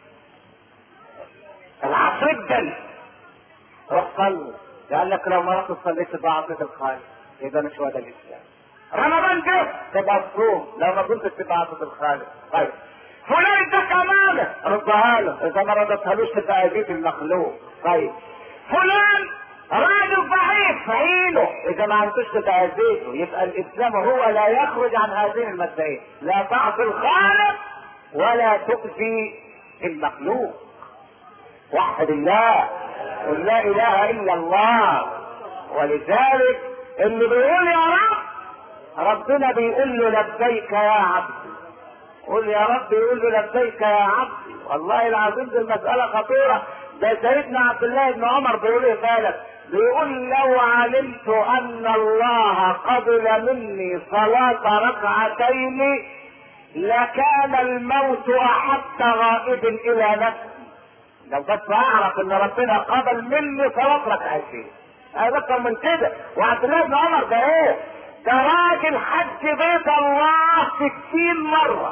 [SPEAKER 1] العصر الدني روح صلي. قال لك لو ما رحت صليت بعصية الخالق يبقى مش هو ده الاسلام. رمضان جه تبقى تصوم لو ما كنتش تبقى عصية الخالق. طيب فلان اداك امانه ردها له، اذا ما ردتهالوش تبقى اذيت المخلوق. طيب فلان راجل ضعيف فعينه، اذا ما عرفتش تبقى اذيته. يبقى الاسلام هو لا يخرج عن هذين المبدئين، لا تعصي الخالق ولا تؤذي المخلوق. وحد الله قل لا اله الا الله. ولذلك اللي بيقول يا رب ربنا بيقول له لبيك يا عبدي. قل يا رب يقول له لبيك يا عبدي. والله العظيم دي المسألة خطيرة. ده سيدنا عبد الله بن عمر بيقول ايه بالك؟ بيقول لو علمت ان الله قبل مني صلاة ركعتين لكان الموت احب غائب الى نفسي. لو بس اعرف ان ربنا قبل مني صلاة ركعتين اكتر من كده. وعبد الله بن عمر ده ايه؟ ده راجل حج بيت الله 60 مرة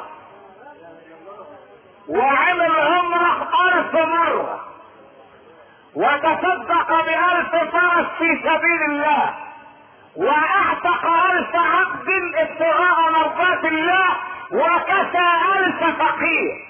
[SPEAKER 1] وعمل عمره 1000 مرة وتصدق ب1000 فرس في سبيل الله واعتق 1000 عبد ابتغاء مرضات الله وكسى 1000 فقير.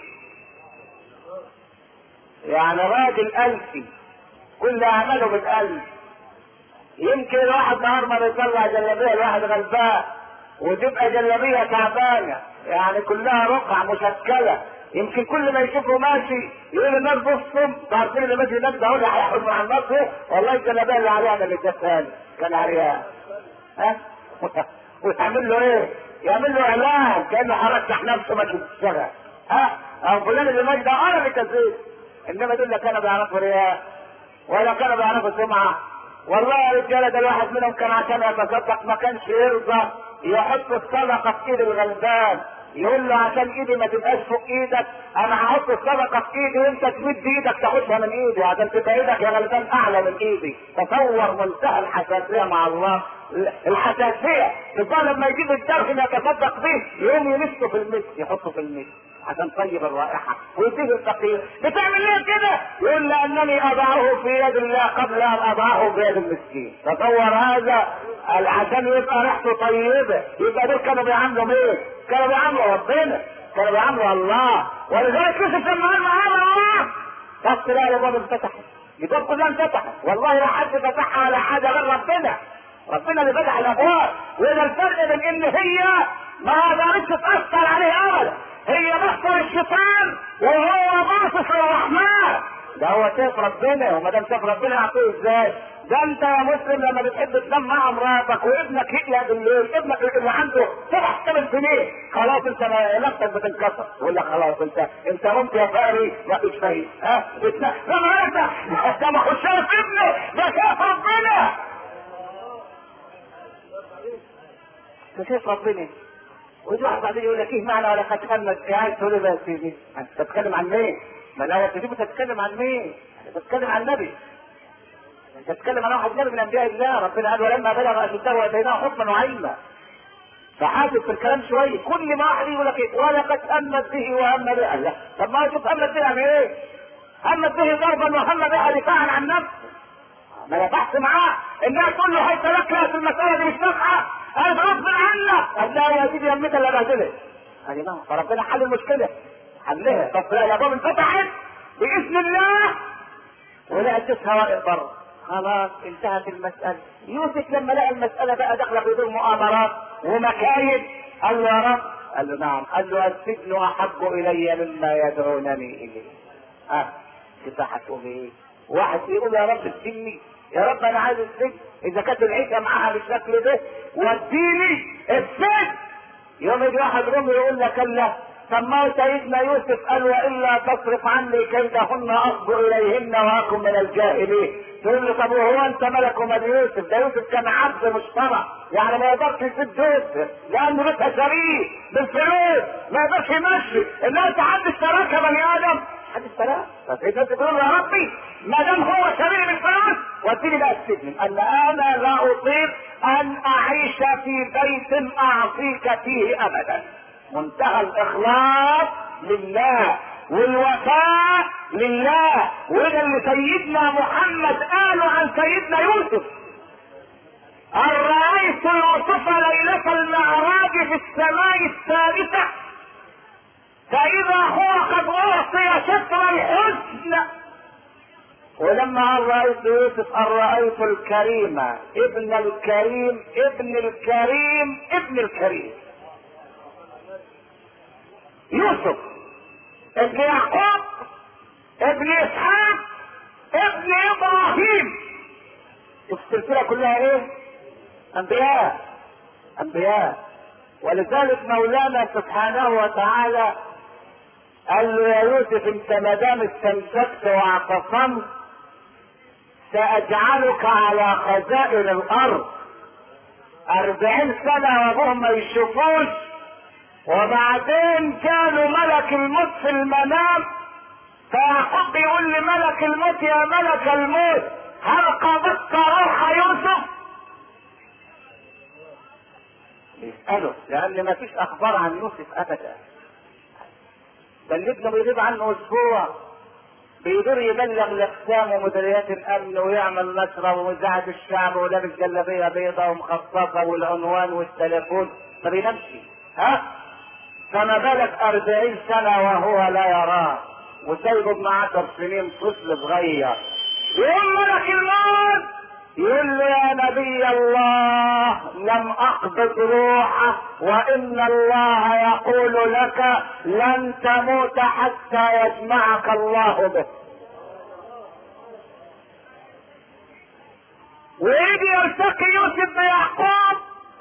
[SPEAKER 1] يعني راجل ألفي كل اعماله بالألف. يمكن الواحد نهار ما يطلع جلابيه الواحد غلبان وتبقى جلابيه تعبانه يعني كلها رقع مشكله. يمكن كل ما يشوفه ماشي يقول الناس بصوا عارفين اللي ماشي هناك ده هو اللي هيحكم مع الناس. والله الجلابيه اللي عليها انا اللي اديتها كان عريان. وتعمل له ايه؟ يعمل له اعلان كانه هرشح نفسه ماشي تشتغل. او فلان اللي ماشي ده انا اللي كذبت. انما دول لا كانوا بيعرفوا رياء ولا كانوا بيعرفوا سمعه. والله يا رجاله ده الواحد منهم كان عشان يتصدق ما كانش يرضى يحط الصدقه في ايد الغلبان. يقول له عشان ايدي ما تبقاش فوق ايدك انا هحط الصدقه في ايدي وانت تمد ايدك تاخدها من ايدي عشان تبقى ايدك يا غلبان اعلى من ايدي. تصور منتهى الحساسيه مع الله. الحساسيه تبقى لما يجيب الدرهم يتصدق به يقوم يمسه في المس يحطه في المس عشان طيب الرائحه ويديه الفقير. بتعمل ليه كده؟ يقول لانني اضعه في يد الله قبل ان اضعه في يد المسكين. تصور هذا عشان يبقى ريحته طيبه. يبقى دول كانوا بيعملوا مين؟ كانوا بيعملوا ربنا، كانوا بيعملوا الله. ولذلك يوسف لما قال معانا الله بس لا الابواب انفتحت، الابواب كلها انفتحت. والله لا حد فتحها ولا حاجه غير ربنا. ربنا اللي فتح الابواب. وده الفرق بين ان هي ما قدرتش تاثر عليه ابدا. هي بصر الشيطان وهو باصص الرحمن. ده هو شاف ربنا، وما دام شاف ربنا يعطيه ازاي؟ ده انت يا مسلم لما بتحب تنام مع مراتك وابنك يقلق بالليل، ابنك اللي عنده 7 سنين خلاص انت نفسك بتنكسر، يقول لك خلاص انت قمت يا فقري ما فيش فايده، ها بتنام لما انت ما هو شاف ابنه، ده شاف ربنا، ده شاف ربنا. ويجي واحد بعدين يقول لك ايه معنى ولا تتكلم عايز تقول له يا سيدي انت بتتكلم عن مين؟ ما الايه تجيب تتكلم عن مين؟ تتكلم عن النبي، انت تتكلم عن واحد نبي من انبياء الله، ربنا قال ولما بلغ اشده واتيناه حكما وعلما. فحاسب في الكلام شويه، كل ما واحد يقول لك ايه ولقد همت به وهم بها، لا طب ما اشوف همت به يعني ايه؟ همت به ضربا وهم بها دفاعا عن نفسه، ما انا بحث معاه الناس تقول له هي تركها في المساله دي مش نافعه، انا غصب عنك، قال لا يا سيدي يمك اللي بهدلت، يعني فربنا حل المشكله حلها، طب الابواب انفتحت باذن الله ولا اديتها واقف بره، خلاص انتهت المساله. يوسف لما لقى المساله بقى داخله بدون مؤامرات ومكايد قال له يا رب، قال له نعم، قال له السجن احب الي مما يدعونني اليه. كده هتقول ايه؟ واحد يقول يا رب اسجني، يا رب انا عايز السجن، اذا كانت العيشه معاها بالشكل ده وديني السجن. يوم يجي واحد رومي يقول لك الله، سماه سيدنا يوسف قال والا تصرف عني كيدهن اصب اليهن واكن من الجاهلين. تقول له طب وهو انت ملك ومال يوسف؟ ده يوسف كان عبد مشترى، يعني ما يقدرش يسد يوسف لانه بيتها شريك بالفلوس، ما يقدرش يمشي، انما انت حد اشتراك يا بني ادم، حد اشتراك، فانت تقول يا ربي ما دام هو شريك بالفلوس وديني بقى السجن، قال انا لا اطيق ان اعيش في بيت اعصيك فيه ابدا. منتهى الاخلاص لله والوفاء لله، وده اللي سيدنا محمد قاله عن سيدنا يوسف، ان رايت يوسف ليله المعراج في السماء الثالثه فاذا هو قد اعطي شطر الحسن. ولما ان رايت يوسف ان رايت الكريم ابن الكريم ابن الكريم ابن الكريم. يوسف ابن يعقوب ابن اسحاق ابن ابراهيم، السلسله كلها ايه؟ انبياء انبياء. ولذلك مولانا سبحانه وتعالى قال له يا يوسف انت ما دام استمسكت واعتصمت ساجعلك على خزائن الارض 40 سنه وابوهم ما يشوفوش، وبعدين كانوا ملك الموت في المنام، فيعقوب بيقول لملك الموت يا ملك الموت هل قبضت روح يوسف؟ يسأله لأن ما فيش أخبار عن يوسف أبدا، ده اللي ابنه بيغيب عنه أسبوع بيدور يبلغ الأقسام ومديريات الأمن ويعمل نشرة ومذاعة الشعب ولابس جلابية بيضاء ومخصصة والعنوان والتليفون ما بينامش، فما بالك 40 سنة وهو لا يراه وسايبه ابن 10 سنين طفل صغير. يقول ملك الموت يقول له يا نبي الله لم اقبض روحه وان الله يقول لك لن تموت حتى يجمعك الله به. ويجي يلتقي يوسف بيعقوب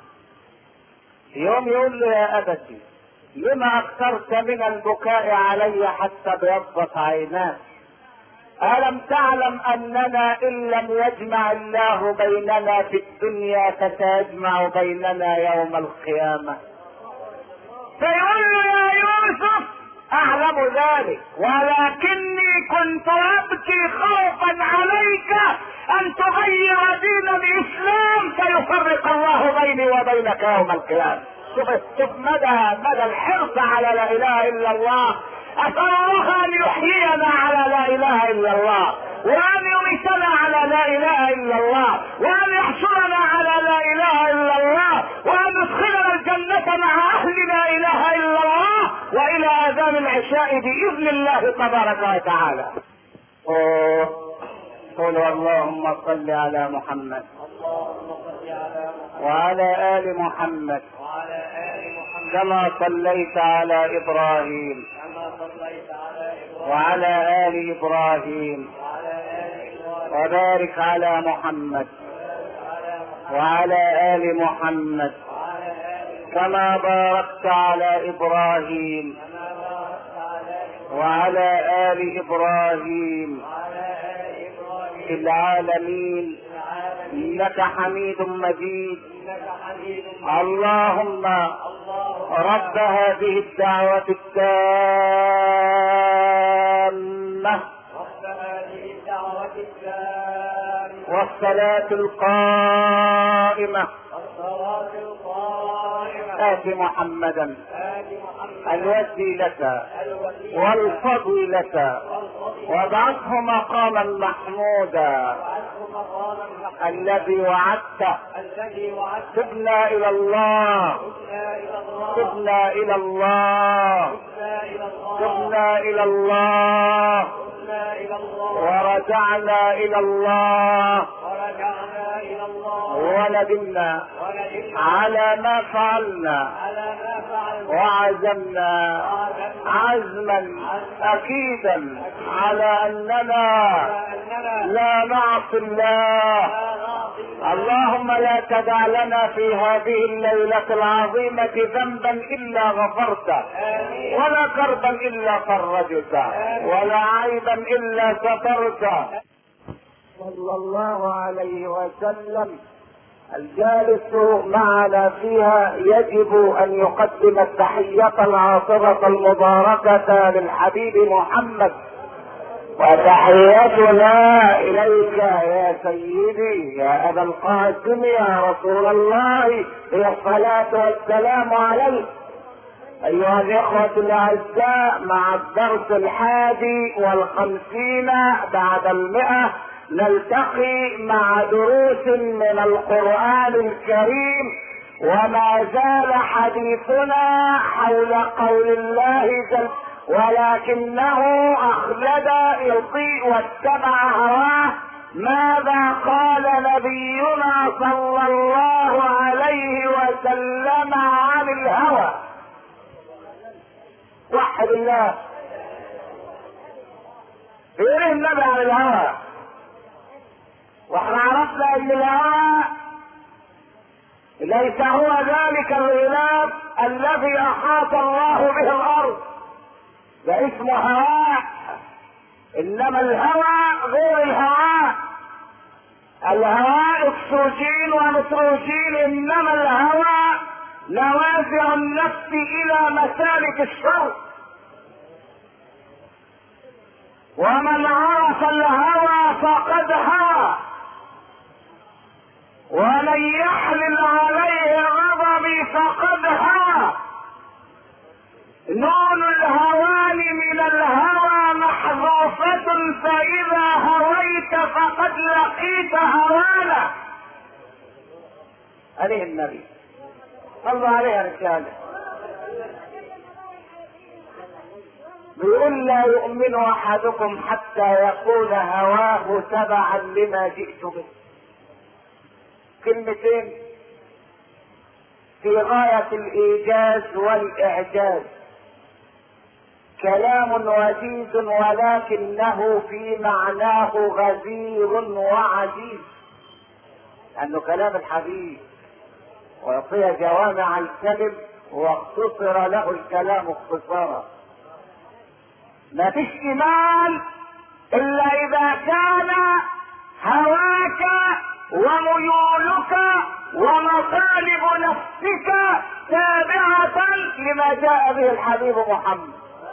[SPEAKER 1] يوم يقول له يا ابتي لما اكثرت من البكاء علي حتى بيضت عيناك؟ ألم تعلم أننا إن لم يجمع الله بيننا في الدنيا فسيجمع بيننا يوم القيامة؟ فيقول له يا يوسف أعلم ذلك ولكني كنت أبكي خوفا عليك أن تغير دين الإسلام فيفرق الله بيني وبينك يوم القيامة. شوف مدى الحرص على لا اله الا الله. اسال الله ان يحيينا على لا اله الا الله، وان يميتنا على لا اله الا الله، وان يحشرنا على لا اله الا الله، وان يدخلنا الجنه مع اهل لا اله الا الله، والى اذان العشاء باذن الله تبارك وتعالى. قولوا اللهم صل على محمد وعلى آل محمد كما صليت على إبراهيم وعلى آل إبراهيم وبارك على محمد وعلى آل محمد كما باركت على إبراهيم وعلى آل إبراهيم في العالمين إنك حميد مجيد. اللهم رب هذه الدعوة التامة والصلاة القائمة آت محمدا الوسيلة والفضيلة وابعثه مقاما محمودا الذي وعدته. تبنا إلى الله تبنا إلى الله تبنا إلى الله ورجعنا إلى الله وندمنا على ما فعلنا وعزمنا عزما أكيدا على أننا لا نعصي الله. اللهم لا تدع لنا في هذه الليلة العظيمة ذنبا إلا غفرته ولا كربا إلا فرجته ولا عيبا إلا سترته. صلى الله عليه وسلم. الجالس معنا فيها يجب أن يقدم التحية العاطرة المباركة للحبيب محمد، وتحيتنا إليك يا سيدي يا أبا القاسم يا رسول الله، هي الصلاة والسلام عليك. أيها الإخوة الأعزاء، مع الدرس 51 بعد 100 نلتقي مع دروس من القرآن الكريم، وما زال حديثنا حول قول الله جل ولكنه أخلد يطيع واتبع هواه. ماذا قال نبينا صلى الله عليه وسلم عن الهوى؟ وحد الله. ايه النبي عن الهوى؟ واحنا عرفنا ان الهوى ليس هو ذلك الغلاف الذي احاط الله به الارض، ده اسمه هواء، انما الهوى غير الهواء. الهواء اكسجين ونيتروجين، انما الهوى نوازع النفس الى مسالك الشر. ومن عرف الهوى فقد هوى، ومن يحلل عليه غضبي فقد هوى. نون الهوان من الهوى محذوفة، فإذا هويت فقد لقيت هوانا. عليه النبي صلى عليه رسالة بيقول لا يؤمن أحدكم حتى يكون هواه تبعا لما جئت به. كلمتين في غاية الإيجاز والإعجاز، كلام وجيز ولكنه في معناه غزير وعجيز، لأنه كلام الحبيب ويعطي جوامع الكلم واختصر له الكلام اختصارا. ما فيش إيمان إلا إذا كان هواك وميولك ومطالب نفسك تابعة لما جاء به الحبيب محمد.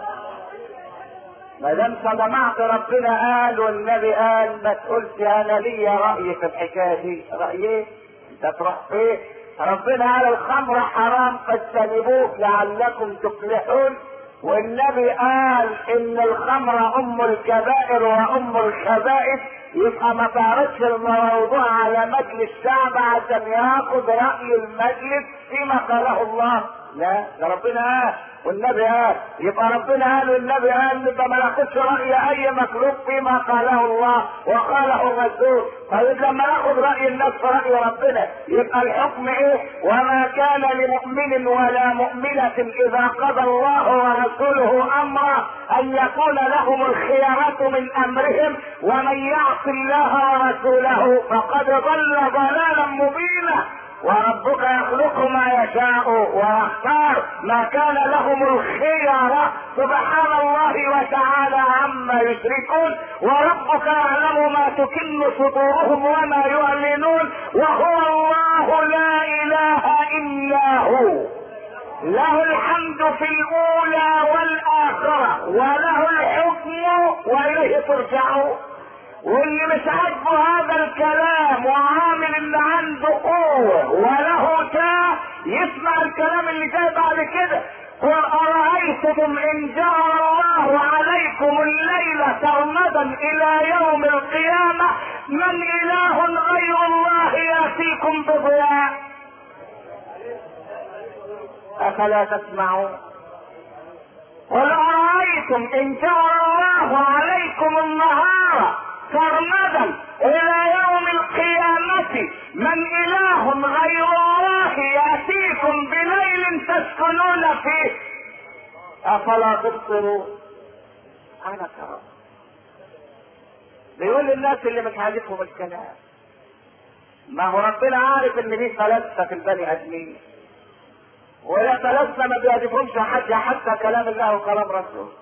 [SPEAKER 1] ما دام سمعت ربنا قال والنبي قال، ما تقولش انا ليا رأي في الحكاية دي. رأيي انت تروح فين؟ ربنا قال الخمر حرام فاجتنبوه لعلكم تفلحون، والنبي قال ان الخمر ام الكبائر وام الخبائث. يبقى ما تعرضش الموضوع على مجلس الشعب عشان ياخد رأي المجلس فيما قاله الله؟ لا، ده ربنا قال والنبي قال. يبقى ربنا قال والنبي قال، يبقى ما ناخدش راي اي مخلوق فيما قاله الله وقاله الرسول. طيب لما ناخد راي الناس في راي ربنا يبقى الحكم ايه؟ وما كان لمؤمن ولا مؤمنه اذا قضى الله ورسوله امرا ان يكون لهم الخيرة من امرهم ومن يعص الله ورسوله فقد ضل ضلالا مبينا. وربك يخلق ما يشاء ويختار، ما كان لهم الخيرة سبحان الله وتعالى عما يشركون. وربك يعلم ما تكن صدورهم وما يعلنون، وهو الله لا اله الا هو، له الحمد في الاولى والاخرة وله الحكم واليه ترجعون. واللي مش عاجبه هذا الكلام وعامل اللي عنده قوة وله تاه يسمع الكلام اللي جاي بعد كده. قل أرأيتكم إن جعل الله عليكم الليل سرمدا إلى يوم القيامة من إله غير الله يأتيكم بضياء أفلا تسمعون. قل أرأيتم إن جعل الله عليكم النهار سرمدا الى يوم القيامة من اله غير الله يأتيكم بليل تسكنون فيه افلا تبصرون. انا كرم بيقول للناس اللي مش عاجبهم الكلام، ما هو ربنا عارف ان دي ثلاثة في البني ادمين، ولا ثلاثة ما بيعجبهمش حتى كلام الله وكلام رسوله.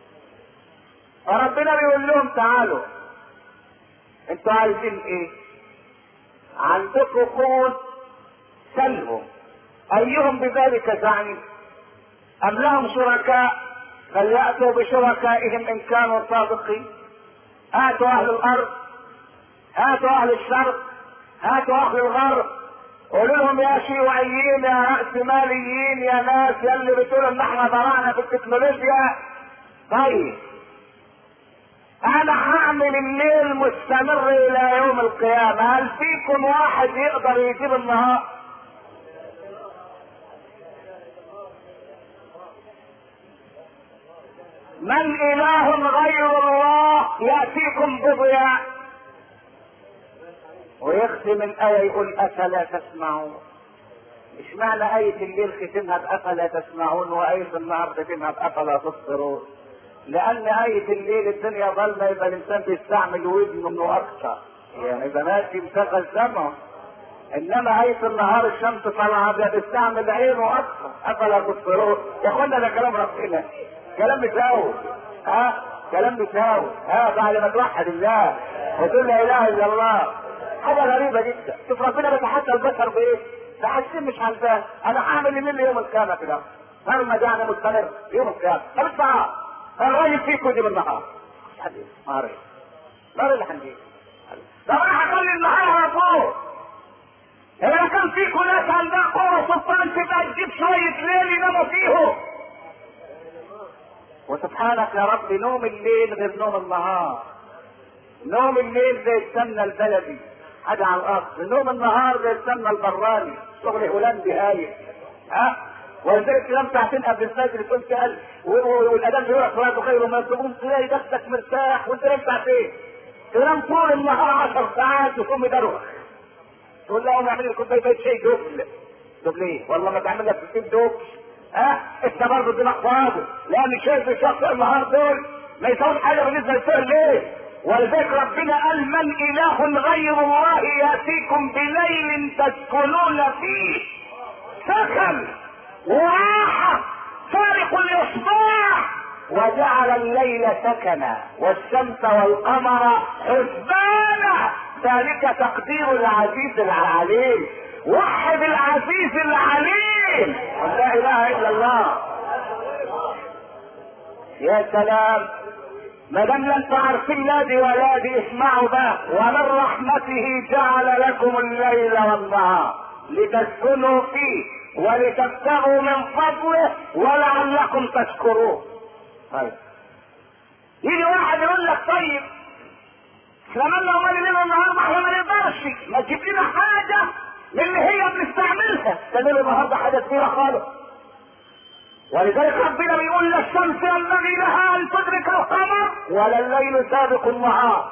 [SPEAKER 1] فربنا بيقول لهم تعالوا انتوا عايزين ايه؟ عندكم قوة سلهم ايهم بذلك زعيم ام لهم شركاء فليأتوا بشركائهم ان كانوا صادقين. هاتوا اهل الارض، هاتوا اهل الشرق، هاتوا اهل الغرب، قولوا لهم يا شيوعيين يا رأسماليين يا ناس يا اللي بتقولوا ان احنا ضرعنا في التكنولوجيا. طيب انا هعمل الليل مستمر الى يوم القيامة، هل فيكم واحد يقدر يجيب النهار؟ من اله غير الله يأتيكم بضياء. ويختم الآية يقول افلا تسمعون. مش معنى آية الليل ختمها بافلا تسمعون وآية النهار ختمها بافلا تبصرون؟ لان آية الليل الدنيا ظلمة يبقى الانسان بيستعمل ودنه انه اكثر، يعني اذا ماشي مشغل سمعه. انما آية النهار الشمس طالعة بيستعمل عينه اكثر. افلا تبصرون يا اخوانا، ده كلام ربنا، كلام مساوي. كلام مساوي. بعد ما توحد الله وتقول لا اله الا الله، حاجة غريبة جدا. شوف ربنا بيتحدى البشر بايه؟ تحسين مش عارفاه. انا هعمل الليل يوم القيامة كده، هرمى يعني مستمر يوم القيامة. طب الساعة الراجل فيكم دي بالنهار حديث نهار اللي هنجيب. طب انا هخلي النهار على طول. اذا كان فيكم ناس عندها قوة سلطان تبقى تجيب شوية ليل يناموا فيهم. وسبحانك يا رب نوم الليل غير نوم النهار. نوم الليل زي السمنة البلدي حاجة على الارض، نوم النهار زي السمنة البراني شغل هولندي هايل. ولذلك تنام ساعتين قبل الفجر تقول قال والاذان بيقول لك صلاه خير ما تقوم تلاقي نفسك مرتاح وانت نايم ساعتين. تنام طول النهار 10 ساعات وتقوم مدروخ. تقول لهم اعمل لي كوبايه شاي دوب. دوب ليه؟ والله ما تعمل لك 60 دوب. انت برضه دماغ فاضي، لان شايف الشخص النهار دول ما يساويش حاجه بالنسبه للسهر ليه؟ ولذلك ربنا قال من اله غير الله ياتيكم بليل تسكنون فيه. سكن وراحة فارق الاصباح. وجعل الليل سكنا والشمس والقمر حسبانا ذلك تقدير العزيز العليم. وحد العزيز العليم، لا اله الا الله. يا سلام، ما دام انتم عارفين نادي ولادي اسمعوا بقى. ومن رحمته جعل لكم الليل والنهار لتسكنوا فيه ولتبتغوا من فضله ولعلكم تشكرون. طيب يجي واحد يقول لك طيب احنا مالنا ومال الليل والنهار، ما احنا ما نقدرش، ما تجيب لنا حاجه من اللي هي بنستعملها. الليل النهارده حاجه كبيره خالص. ولذلك ربنا بيقول لا الشمس ينبغي لها ان تدرك القمر ولا الليل سابق النهار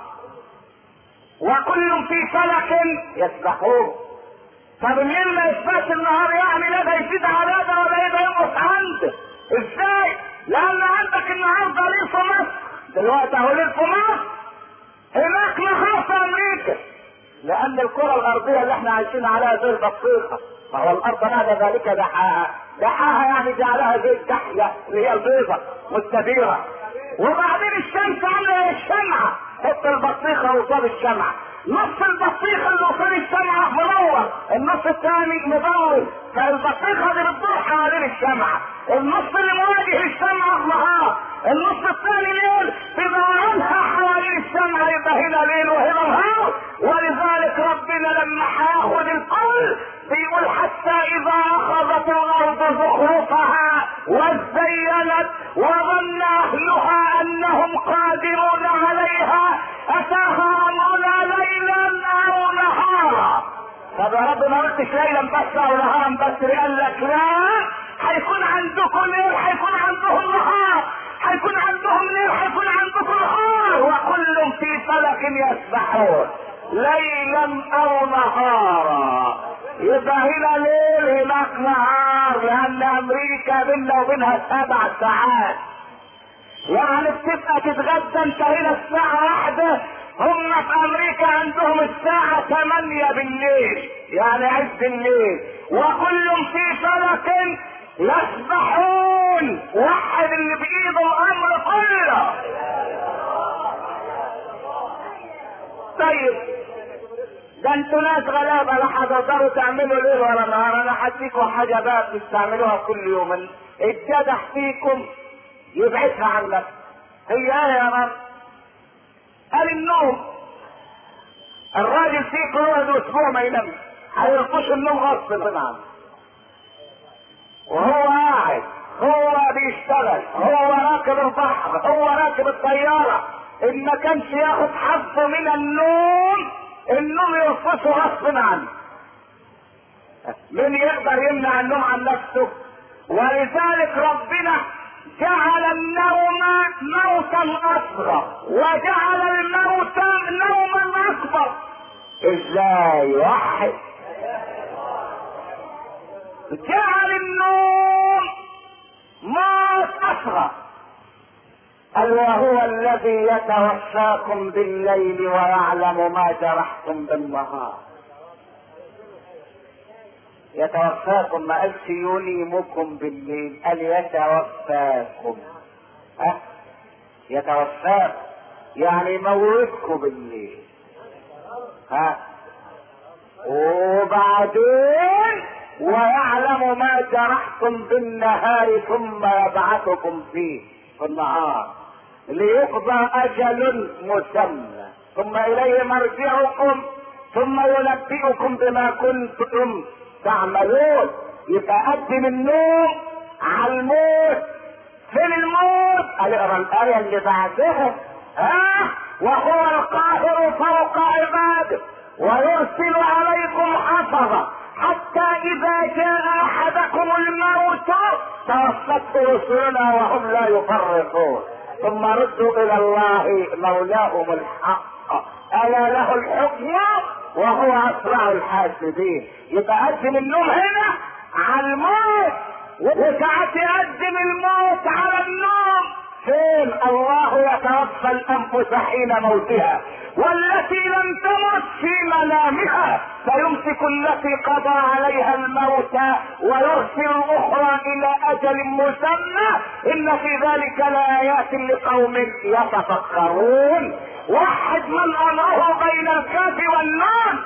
[SPEAKER 1] وكل في فلك يسبحون. طب الليل ما يسبقش النهار يعني لا ده يزيد على ده ولا ده ينقص عنده. ازاي؟ لان عندك النهارده ليل في مصر دلوقتي اهو ليل في مصر، هناك نهار في امريكا، لان الكره الارضيه اللي احنا عايشين عليها زي البطيخه، فهو الارض بعد ذلك دحاها يعني جعلها زي الدحيه اللي هي البيضه مستديره. وبعدين الشمس عامله الشمعه، حط البطيخه قصاد الشمعه، نص البطيخه اللي قصاد الشمعه منور، النص الثاني مضلم، فالبطيخه دي بتدور حوالين الشمعه، النص اللي مواجه الشمعه نهار، النص الثاني ليل بدورانها حوالين الشمعه، يبقى هنا ليل وهنا نهار. ولذلك ربنا لما هياخد الكل بيقول حتى اذا اخذت الارض زخرفها وزينت وظن اهلها انهم قادرون عليها اتاها امرنا ليلا او نهارا. طب يا رب ما قلتش ليلا بس او نهارا بس، قال لك لا، هيكون عندكم ليل هيكون عندهم نهار، هيكون عندهم ليل هيكون عندكم نهار، وكل في فلك يسبحون ليلا او نهارا. يبقى هنا ليل هناك نهار، لان امريكا بيننا وبينها 7 ساعات، يعني بتبقى تتغدى انت هنا الساعة 1، هم في امريكا عندهم الساعة 8 بالليل، يعني عز الليل، وكل في فلك يسبحون. واحد اللي بايده الامر كله. طيب ده انتوا ناس غلابه لا هتقدروا تعملوا ليل ولا نهار، انا هديكم حاجه بقى بتستعملوها كل يوم، الجدع فيكم يبعدها عن نفسه. هي ايه يا رب؟ قال النوم. الراجل فيكم يقعد اسبوع ما ينام، هيرقص النوم غصب عنه، وهو قاعد، هو بيشتغل، هو راكب البحر، هو راكب الطياره، ان ما كانش ياخد حظه من النوم يرقصه غصب عنه. من يقدر يمنع النوم عن نفسه؟ ولذلك ربنا جعل النوم موتا اصغر وجعل الموت نوما اكبر. ازاي؟ واحد جعل النوم موت اصغر، قال وهو الذي يتوفاكم بالليل ويعلم ما جرحتم بالنهار. يتوفاكم، ما قالش ينيمكم بالليل، قال يتوفاكم. يتوفاكم يعني يموتكم بالليل. وبعدين ويعلم ما جرحتم بالنهار ثم يبعثكم فيه في النهار ليقضى اجل مسمى ثم اليه مرجعكم ثم ينبئكم بما كنتم تعملون. يبقى قدم النوم على الموت. فين الموت؟ قال اقرا الايه اللي بعدها، وهو القاهر فوق عباده ويرسل عليكم حفظا حتى اذا جاء احدكم الموت توفته رسلنا وهم لا يفرطون ثم ردوا الى الله مولاهم الحق الا له الحكم وهو اسرع الحاسبين. يبقى قدم النوم هنا على الموت، وساعات يقدم الموت على النوم. فين؟ الله يتوفى الانفس حين موتها والتي لم تمت في منامها فيمسك التي قضى عليها الموت ويرسل الاخرى الى اجل مسمى ان في ذلك لايات لقوم يتفكرون. وحد من امره بين الكاف والنون.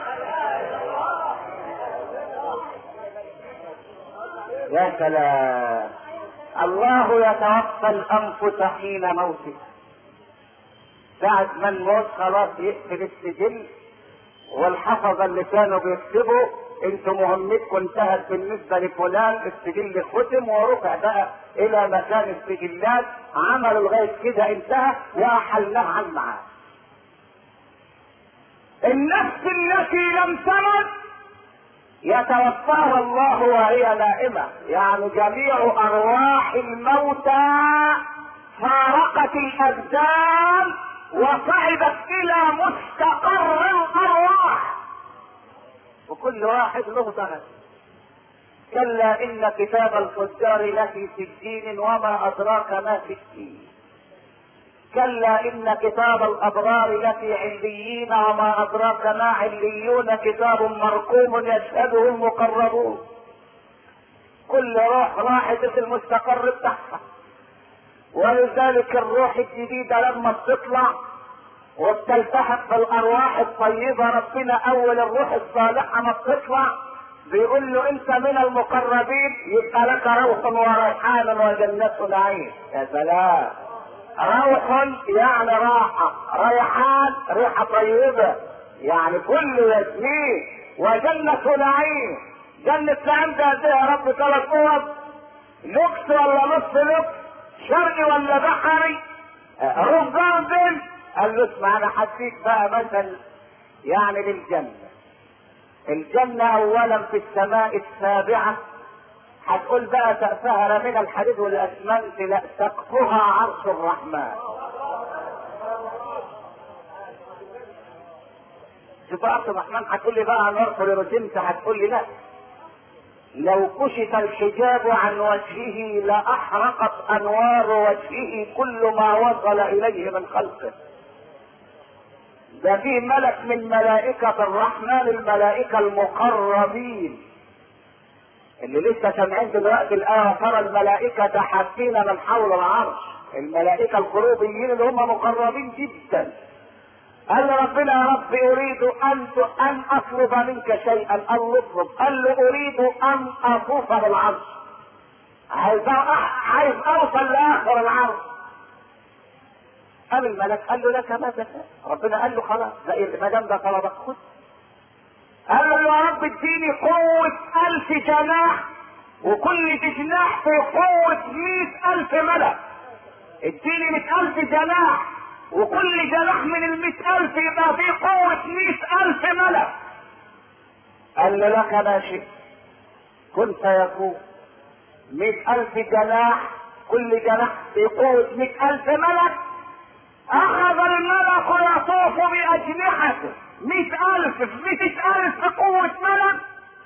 [SPEAKER 1] يا سلام، الله يتوفى الانفس حين موته. بعد ما الموت خلاص يقفل السجل والحفظه اللي كانوا بيكتبوا انتوا مهمتكم انتهت بالنسبه لفلان، السجل ختم ورفع بقى الى مكان السجلات، عملوا لغايه كده انتهى واحلناه عن معاه. النفس التي لم تمت يتوفاها الله وهي نائمة، يعني جميع ارواح الموتى فارقت الابدان وصعدت الى مستقر الارواح، وكل واحد له درجة. كلا ان كتاب الفجار لفي سجين وما ادراك ما سجين. كلا ان كتاب الابرار لفي عليين وما ادراك ما عليون، كتاب مرقوم يشهده المقربون. كل روح راحت في المستقر بتاعها. ولذلك الروح الجديدة لما بتطلع وبتلتحق بالارواح الطيبة، ربنا اول الروح الصالحة ما بتطلع بيقول له انت من المقربين، يبقى لك روح وريحان وجنة نعيم. يا سلام، روح يعني راحة، ريحان ريحة طيبة يعني كل ياسمين، وجنة نعيم. جنة نعيم ده قد ايه يا رب؟ 3 اوض، لوكس ولا نص لوكس، شرقي ولا بحري، روف جاردن. قال له اسمع انا هديك بقى مثل يعني للجنة. الجنة اولا في السماء السابعة، هتقول بقى سقفها من الحديد والاسمنت، لا سقفها عرش الرحمن. شوف عرش الرحمن، هتقول لي بقى نار فلوروسنت، هتقول لي لا، لو كشف الحجاب عن وجهه لاحرقت انوار وجهه كل ما وصل اليه من خلقه. ده فيه ملك من ملائكة الرحمن، الملائكة المقربين اللي لسه سامعين دلوقتي الآية، ترى الملائكة حافين من حول العرش. الملائكة القروبيين اللي هم مقربين جدا. قال ربنا يا رب اريد ان اطلب منك شيئا، قال له اطلب. قال له اريد ان اطوف بالعرش، عايز اوصل لاخر العرش. قال الملك قال له لك ما تشاء. ربنا قال له خلاص ما دام ده طلبك خد. قال له يا رب اديني قوة 1000 جناح، وكل جناح في قوة 100,000 ملك. اديني 100,000 جناح، وكل جناح من 100,000 يبقى في قوة 100,000 ملك. قال له لك ما شئت كن فيكون. 100,000 جناح، كل جناح في قوة 100,000 ملك. اخذ الملك يطوف باجنحته 100,000 في 100,000 في قوة ملك،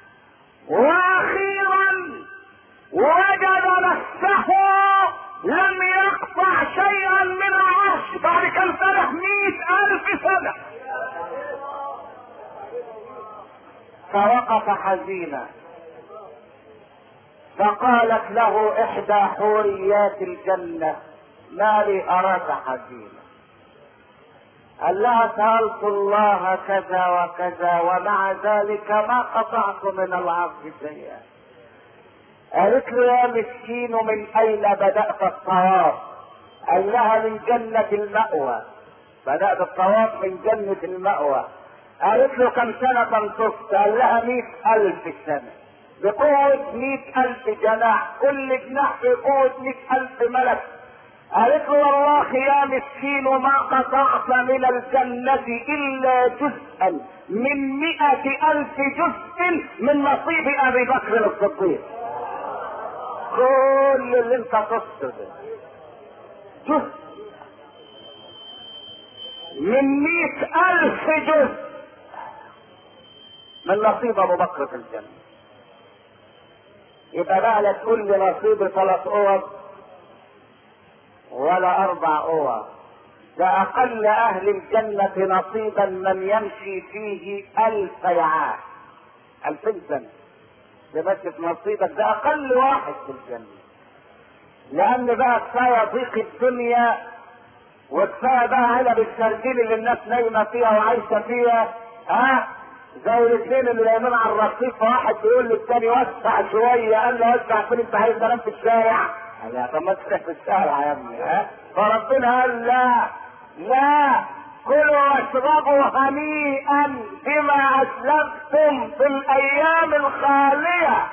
[SPEAKER 1] واخيرا وجد نفسه لم يقطع شيئا من العرش بعد كم سنة؟ 100,000 سنة. فوقف حزينا، فقالت له احدى حوريات الجنة ما لي اراك حزينا. قال لها سألت الله كذا وكذا ومع ذلك ما قطعت من العرش شيئا. قالت له يا مسكين من اين بدأت الطواف؟ قال لها من جنة المأوى. بدأت الطواف من جنة المأوى. قالت له كم سنة طفت؟ قال لها 100,000 سنة بقوة 100,000 جناح، كل جناح في قوة 100,000 ملك. قالت له والله يا مسكين ما قطعت من الجنة الا جزءا من 100,000 جزء من نصيب ابي بكر الصديق. كل اللي انت قصته جزء من 100,000 جزء من نصيب ابو بكر في الجنة. يبقى بقى لا تقول لي نصيب 3 اوض ولا 4 اوض، ده اقل اهل الجنة نصيبا من يمشي فيه 1000 عام، 2000 سنة. ده بس في نصيبك، ده اقل واحد في الجنة. لان بقى كفاية ضيق الدنيا، وكفاية بقى علب السردين اللي الناس نايمة فيها وعايشة فيها، زي الاثنين اللي نايمين على الرصيف، واحد بيقول للتاني وسع شوية، قال له وسع فين انت عايز تنام في الشارع؟ قال له طب ما تفتح في الشارع يا ابني. فربنا قال لا كلوا واشربوا هنيئا بما اسلفتم في الايام الخالية.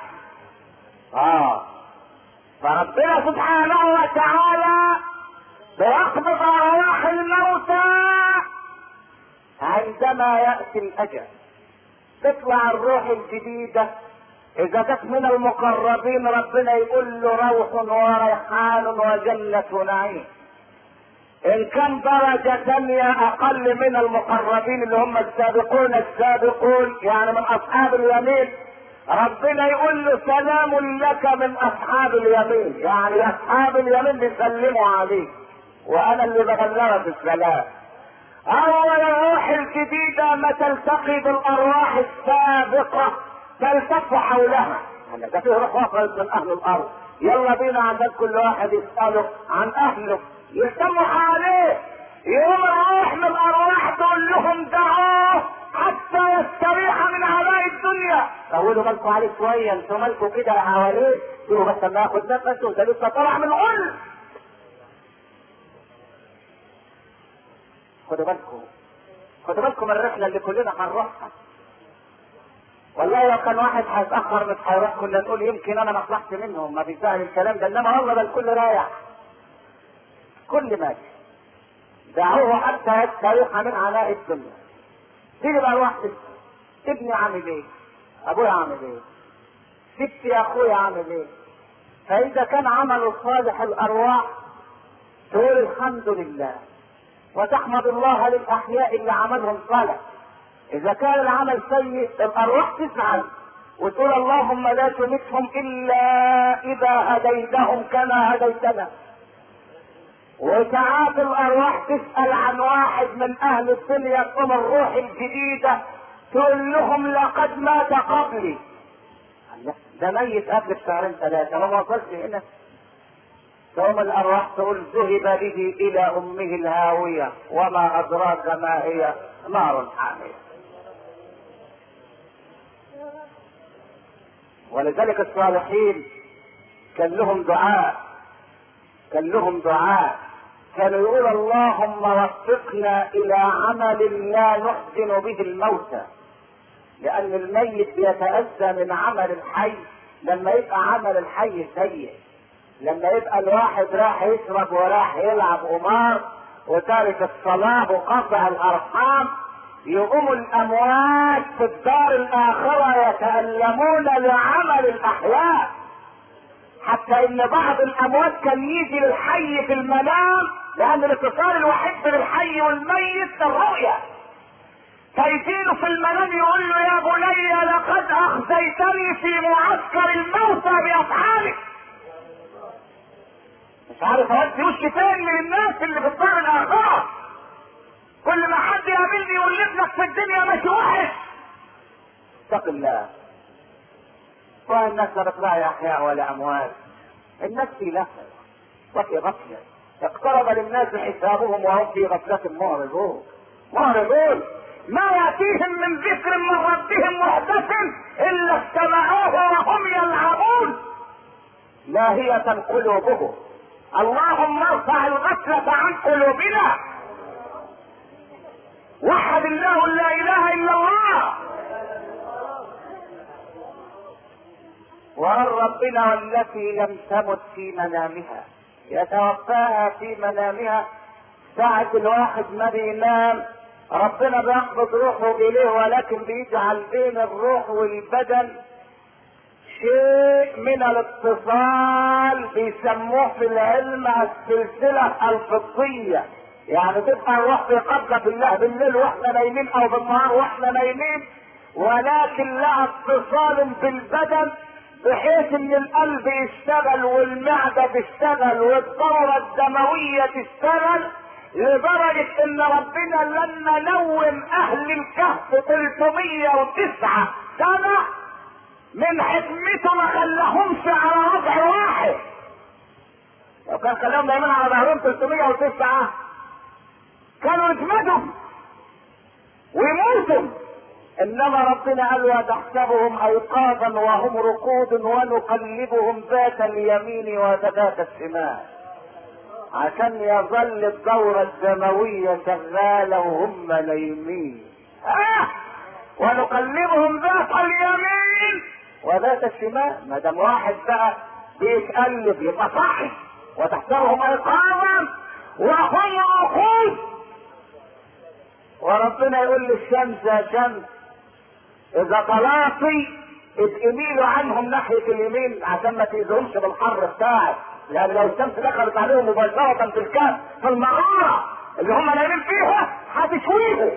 [SPEAKER 1] فربنا سبحانه وتعالى بيقبض ارواح الموتى عندما يأتي الاجل. تطلع الروح الجديدة. اذا كانت من المقربين ربنا يقول له روح وريحان وجنة نعيم. ان كان درجة ثانية اقل من المقربين اللي هم السابقون يعني من اصحاب اليمين، ربنا يقول له سلام لك من اصحاب اليمين، يعني اصحاب اليمين بيسلموا عليك وانا اللي ببلغك السلام. اول الروح الجديدة ما تلتقي بالارواح السابقة تلتف حولها. ده فيه روح وصلت من اهل الارض، يلا بينا عندك كل واحد يسأله عن اهله يجتمعوا حواليه. يوم الروح من الارواح تقول لهم دعوه حتى يستريح من عباء الدنيا. طولوا بالكم عليه شويه، انتوا مالكم كده حواليه؟ تقولوا بس ما ياخد نفسه وده لسه طالع من الغل. خدوا بالكم من الرحله اللي كلنا هنروحها. والله لو كان واحد هيتاخر مش هيروح كنا نقول يمكن انا ما اصلحت منهم، ما بيسهل الكلام ده، انما والله ده الكل رايح، كل ماشي. دعوه حتى يستريح من عناء الدنيا. تيجي بقى الواحد، ابني عامل ايه؟ ابويا عامل ايه؟ ستي اخويا عامل ايه؟ فاذا كان عمله صالح الارواح تقول الحمد لله وتحمد الله للاحياء اللي عملهم صالح. اذا كان العمل سيء الارواح تزعل وتقول اللهم لا تمتهم الا اذا هديتهم كما هديتنا. وساعات الارواح تسأل عن واحد من اهل الدنيا تقوم الروح الجديدة تقول لهم لقد مات قبلي. ده ميت قبل بشهرين ثلاثة ما وصلش هنا. تقوم الارواح تقول ذهب به الى امه الهاوية وما ادراك ما هي نار حامية. ولذلك الصالحين كان لهم دعاء كانوا يقول اللهم وفقنا الى عمل لا نحزن به الموتى، لان الميت يتأذى من عمل الحي. لما يبقى عمل الحي سيء، لما يبقى الواحد راح يشرب وراح يلعب قمار وتارك الصلاة وقطع الارحام، يقوم الاموات في الدار الاخرة يتألمون لعمل الاحياء. حتى ان بعض الاموات كان يجي للحي في المنام، لان الاتصال الوحيد بين الحي والميت الرؤية. فيجيله في المنام يقول له يا بني لقد اخزيتني في معسكر الموتى بافعالك. مش عارف اودي وشي فين من الناس اللي في الدار الاخرة. كل ما حد يقابلني يقول لي ابنك في الدنيا ماشي وحش. اتق الله. والناس لا بتراعي احياء ولا اموات، الناس في لهو وفي غفله. اقترب للناس حسابهم وهم في غفله معرضون. ما ياتيهم من ذكر من ربهم محدث الا استمعوه وهم يلعبون لاهية قلوبهم. اللهم ارفع الغفلة عن قلوبنا. وحد الله لا اله الا الله. وقال ربنا والتي لم تمت في منامها يتوفاها في منامها. ساعة الواحد ما بينام ربنا بيقبض روحه اليه، ولكن بيجعل بين الروح والبدن شيء من الاتصال بيسموه في العلم السلسلة الفضية. يعني تبقى الروح في قبضة الله بالليل واحنا نايمين او بالنهار واحنا نايمين، ولكن لها اتصال بالبدن بحيث ان القلب يشتغل والمعدة تشتغل والدورة الدموية تشتغل، لدرجة ان ربنا لما نوم اهل الكهف 309 سنة من حكمته ما خلاهمش على وضع واحد. لو كان خلاهم دايما على ظهرهم 309 كانوا يتمدوا ويموتوا. انما ربنا قال وتحسبهم ايقاظا وهم رقود ونقلبهم ذات اليمين وذات الشمال، عشان يظل الدورة الدموية شغالة وهم نايمين. ونقلبهم ذات اليمين وذات الشمال. ما دام واحد بقى بيتقلب يبقى صحي. وتحسبهم ايقاظا وهم رقود. وربنا يقول للشمس يا شمس اذا طلعتي ابقي عنهم ناحية اليمين عشان ما تأذيهمش بالحر بتاعك، لان لو الشمس دخلت عليهم مباشرة في الكهف في المغارة اللي هم نايمين فيها هتشويهم.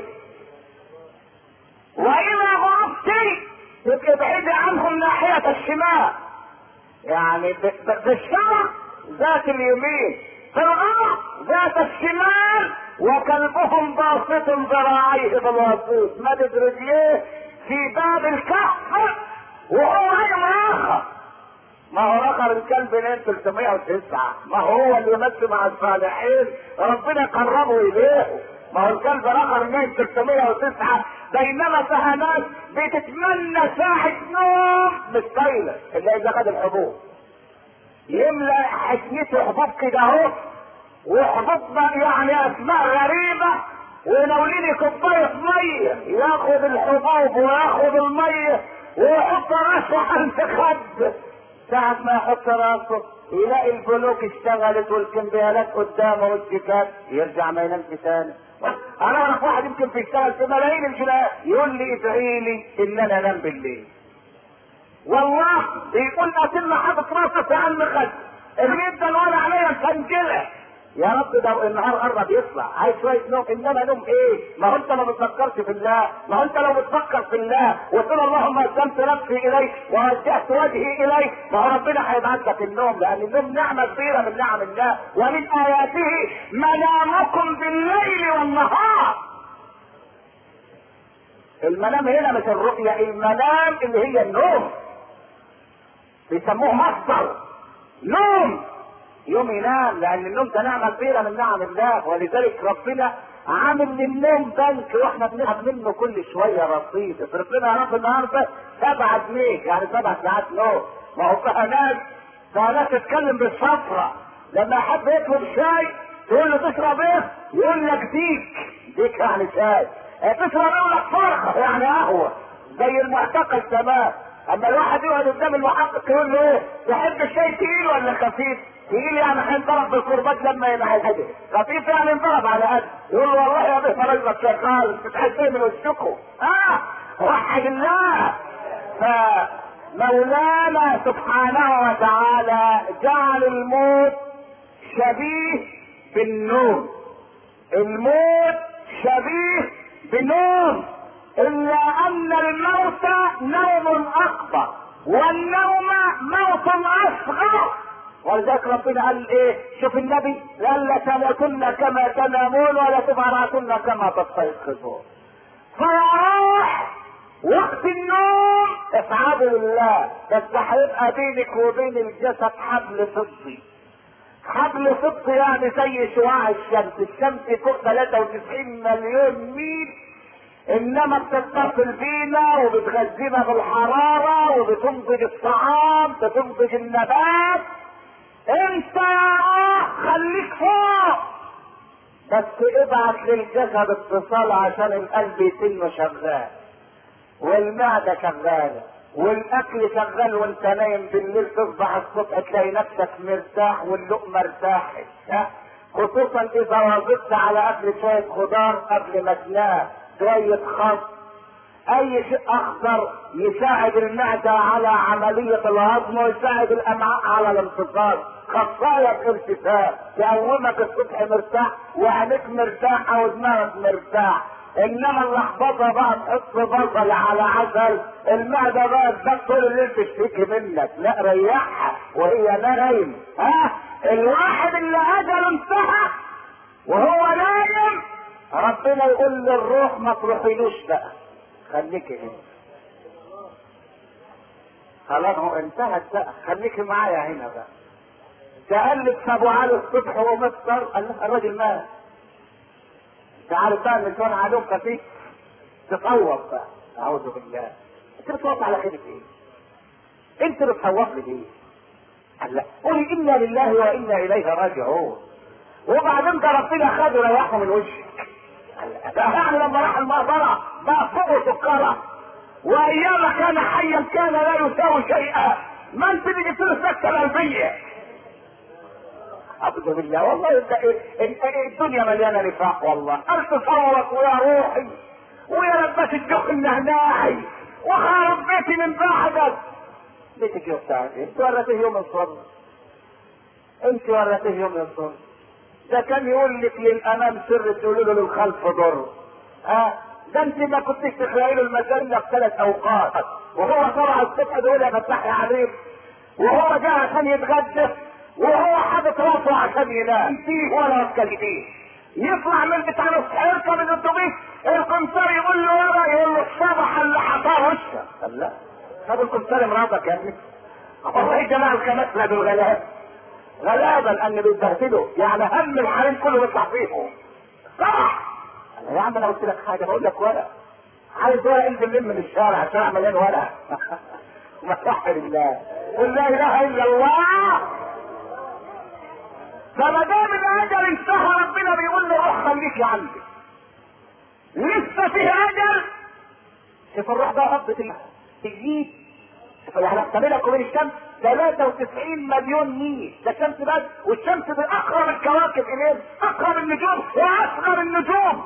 [SPEAKER 1] واذا غربتي تبقي بعيدي عنهم ناحية الشمال، يعني بالشرق ذات اليمين، في الغرب ذات الشمال، وكلبهم باسط ذراعيه بالوسيط مدد رجليه في باب الكهف وهو نايم اخر. ما هو رقم الكلب نام 309، ما هو اللي يمشي مع الصالحين ربنا قربه اليه. ما هو الكلب رقم نام 309، بينما فيها ناس بتتمنى ساعة نوم مش طايلة الا اذا خد الحبوب، يملى حشيته حبوب كده اهو، وحبوب يعني اسماء غريبة، ونوليني كوباية مية ياخد الحبوب وياخد المية ويحط راسه على الخد. ساعة ما يحط راسه يلاقي البنوك اشتغلت والكمبيالات قدامه والشيكات، يرجع ما ينامش تاني. انا اعرف واحد يمكن بيشتغل في ملايين الجنيه يقول لي ادعي لي ان انا انام بالليل. والله بيقول اتم حاطط راسه في علم خد الريد ده الورق عليا مسنجله، يا رب ده النهار قرب يطلع عايز شويه نوم، انما نوم ايه؟ ما هو انت ما بتفكرش في الله، ما هو انت لو بتفكر في الله وتقول اللهم اسلمت نفسي اليك ووجهت وجهي اليك، ما هو ربنا هيبعت لك النوم، لان النوم نعمه كبيره من نعم الله، ومن اياته منامكم بالليل والنهار. المنام هنا مش الرؤيا، المنام اللي هي النوم، بيسموه مصدر نوم، يوم ينام، لان النوم ده نعمه كبيره من نعم الله، ولذلك ربنا عامل للنوم بنك واحنا بنلعب منه كل شويه رصيد. اصرف لنا يا رب النهارده 7 جنيه يعني 7 ساعات نوم. ما هو فيها ناس تتكلم بالصفرة، لما حد يطلب شاي تقول له تشرب ايه؟ يقول لك ديك يعني شاي، تشرب ايه؟ يقول لك فرخه يعني قهوه، زي المعتقل تمام. اما الواحد يقعد قدام المحقق يقول له ايه؟ تحب الشاي تقيل ولا خفيف؟ تقيل يعني هينضرب بالكرباج لما يبقى الحدث، خفيف يعني ينضرب على قد. يقول له والله يا بيه راجلك شغال بتحس ايه من وشكم؟ وحد الله. فمولانا سبحانه وتعالى جعل الموت شبيه بالنوم، الموت شبيه بالنوم، الا ان الموت نوم اكبر والنوم موت اصغر. ولذلك ربنا قال ايه؟ شوف النبي قال لا تموتن كما تنامون ولا تبعثن كما تستيقظون. فراح وقت النوم افعلوا لله، بس هيبقى بينك وبين الجسد حبل فضي. حبل فضي يعني زي شعاع الشمس فوق 93 مليون ميل، انما بتتصل بينا وبتغذينا بالحرارة وبتنضج الطعام، بتنضج النبات. انت خليك فوق، بس ابعت للجسد اتصال عشان القلب يتم شغال والمعدة شغالة والاكل شغال، وانت نايم بالليل تصبح الصبح تلاقي نفسك مرتاح واللقمة ارتاحت، خصوصا اذا واظبت على اكل شوية خضار قبل ما تنام، شوية خس، اي شيء اخضر يساعد المعدة على عملية الهضم ويساعد الامعاء على الامتصاص، خصاية بارتفاع تقومك الصبح مرتاح وعينيك مرتاحة ودماغك مرتاح. انما اللخبطة بقى تحط بصل على عسل، المعدة بقى تبقى طول الليل تشتكي منك، لا ريحها وهي نايم. الواحد اللي اجله انتهى وهو نايم ربنا يقول للروح ما تروحيلوش بقى، خليكي هنا، خلاص هو انتهت بقى، خليكي معايا هنا بقى. تقلب ابو علي الصبح ومفطر، الراجل مات. تعالوا بقى النسوان عليهم خفيف تصوت بقى، اعوذ بالله. انت بتصوت على خير ايه؟ انت بتصوت لي ليه؟ لا قولي انا لله وانا اليه راجعون، وبعدين ده ربنا خده ريحه من وشك. ده يعني لما راح المقبره بقى فوق سكره، وايام كان حيا كان لا يساوي شيئا، ما انت اللي جبت له السكته القلبيه. اعوذ بالله، والله الدنيا مليانه نفاق والله. انت تصورك ويا روحي ويا لباس الجوخ النعناعي وخرب بيتي من بعدك. بيتك يا بتاعك انت ورثيه يوم الصبر، انت ورثيه يوم الصبر. ده كان يقول لك للامام سر تقول له للخلف ضر. ده انت ما كنتش تخيل المجله في 3 اوقات، وهو طلع الصبح بيقول يا فتح يا حبيب، وهو جاء عشان يتغدى، وهو حاطط راسه عشان ينام فيه ولا يتكلم. يطلع من بتاع يركب الاتوبيس، القنصر يقول له ورا، يقول له الصبح اللي حطاه وشك. قال لا، طب القنصر مراتك يا ابني. والله يا جماعه الخمسه دول غلابه لان بيتبهدلوا، يعني هم الحريم كله بيطلع فيهم. صح يا عم، انا قلت لك حاجه بقول لك ورق، عايز ورق انزل لم من الشارع، الشارع مليان ورق. ما صح لله، قل لا اله الا الله. فما دام الاجل انتهى ربنا بيقول له روح خليك يا عندي، لسه فيه اجل. شوف الروح ده ربة تجيب، يعني احتملك وبين الشمس 93 مليون ميل، ده الشمس بس، والشمس دي اقرب الكواكب اليه، اقرب النجوم واصغر النجوم،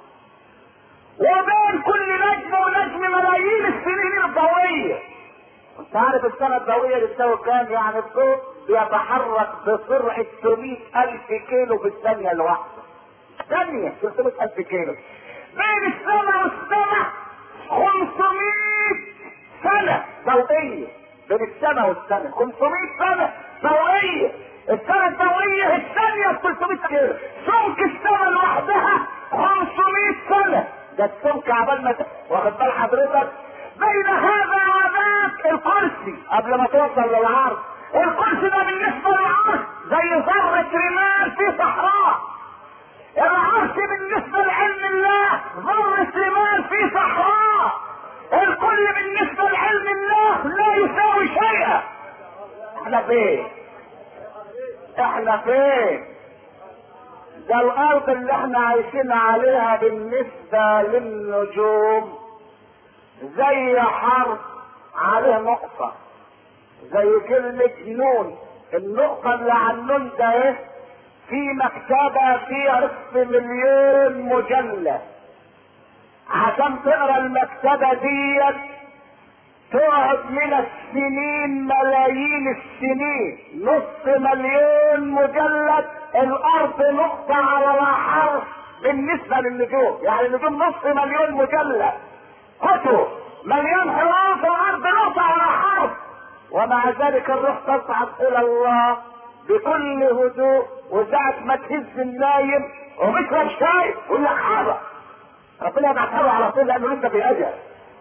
[SPEAKER 1] وبين كل نجم ونجم ملايين السنين الضوئيه. انت عارف السنه الضوئيه بتساوي كام؟ يعني الضوء بيتحرك بسرعه 300,000 كيلو في الثانيه الواحده. ثانيه 300,000 كيلو. بين السماء والسماء 500 سنه ضوئيه. بين السماء والسماء 500 سنه ضوئيه. السنه الضوئيه الثانيه ب 300 كيلو. سمك السماء لوحدها 500 سنه. ده السمك عبال ما واخد بال حضرتك؟ بين هذا وذاك الكرسي قبل ما توصل للعرض. الكرسي ده بالنسبه للعرض زي ذره رمال في صحراء. العرش بالنسبه لعلم الله ذره رمال في صحراء. الكل بالنسبه لعلم الله لا يساوي شيئا. احنا فين؟ احنا فين؟ ده الارض اللي احنا عايشين عليها بالنسبه للنجوم زي حرف عليه نقطة، زي كلمة نون. النقطة اللي على النون ده ايه؟ في مكتبة فيها 5,000,000 مجلد. عشان تقرا المكتبة ديت تقعد من السنين ملايين السنين. 500,000 مجلد. الارض نقطة على حرف بالنسبة للنجوم، يعني النجوم 500,000 مجلد. كتب مليان حروف، الارض نقطة على حرف، ومع ذلك الروح تصعد الى الله بكل هدوء. وساعة ما تهز النايم وبيشرب شاي يقول لك حاضر، ربنا يبعتها له على طول لانه لسه في اجل.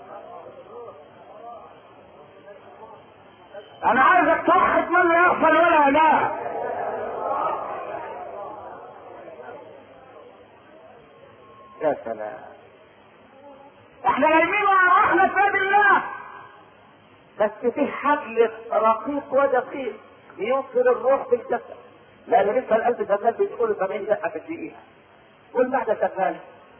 [SPEAKER 1] انا عايزك توحد من لا يغفل ولا ينام. يا سلام، احنا نايمين وارواحنا في يد الله، بس في حبل رقيق ودقيق يوصل الروح بالجسد، لان لسه القلب شغال بيدخل 70 دقه في الدقيقه والمعده شغاله.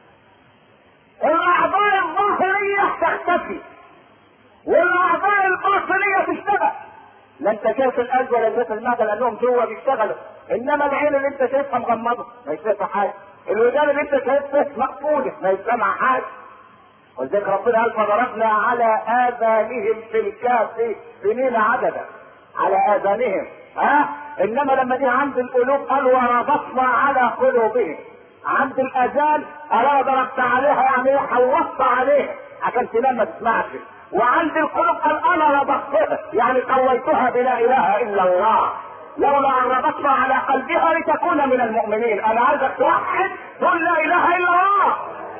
[SPEAKER 1] الاعضاء الظاهريه تختفي والاعضاء الباطنيه تشتغل. لا انت شايف القلب ولا شايف المعده لانهم جوه بيشتغلوا، انما العين اللي انت شايفها مغمضه ما شايفها حاجه، الودان اللي انت شايفها مقفوله ما سامع حاجه. ولذلك ربنا قال فضربنا على اذانهم في الكهف سنين عددا. على اذانهم انما لما دي عند القلوب قال وربطنا على قلوبهم. عند الاذان الا ضربت عليها يعني ايه؟ حوطت عليها عشان تنام ما تسمعش. وعند القلوب قال انا ربطتها يعني قويتها بلا اله الا الله، لولا ان ربطنا على قلبها لتكون من المؤمنين. انا عايزك توحد تقول لا اله الا الله.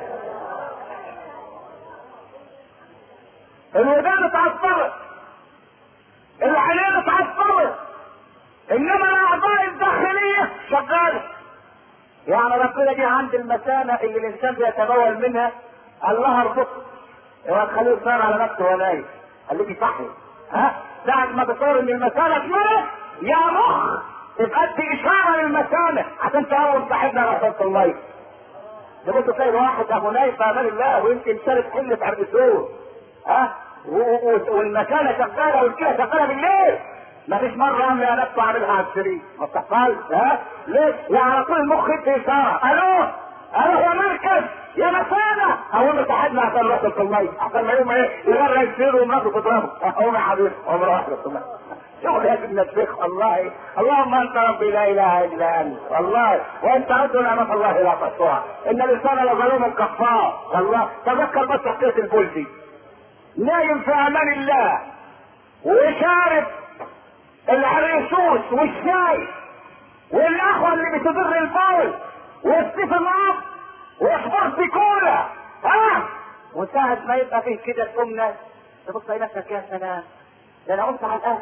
[SPEAKER 1] الودان اتعصبت، العينين اتعصبت، انما الاعضاء الداخليه شغاله. يعني ربنا دي عند المثانه اللي الانسان بيتبول منها قال لها اربطه، خليه يصار على نفسه وهو نايم، خليكي صحي. ساعة ما تصور ان المثانه اتملت يا مخ تبقى اشاره للمثانه عشان تقوم صاحبنا رسول الله. لما تلاقي واحد ابو نايم في امان الله ويمكن شارب حله عربسون والمكانه شغاله والكلى شغاله بالليل، ما فيش مره عامل يا نفسه عاملها على السرير ما بتحصلش. ليه؟ يعني على طول المخ يدي اشاره الو انا هو مركز يا مسانة اقوم اتحدنا عشان نروح في المية عشان ما يوم ايه يغرق يصير ومراته تضربه. اقوم يا حبيبي عمره واحدة في المية. شوف يا سيدنا الشيخ والله اللهم انت ربي لا اله الا انت والله وانت رد نعمة الله لا تحصاها ان الانسان لظلوم كفار والله. تذكر بس حكاية البلدي نايم في امان الله وشارب العريسوس والشاي والاخوة اللي بتضر البول والسيف النار واسبرت كولا وساعة ما يبقى فيه كده تقوم ناس تبص نفسك يا سلام ده انا قمت على الاهل.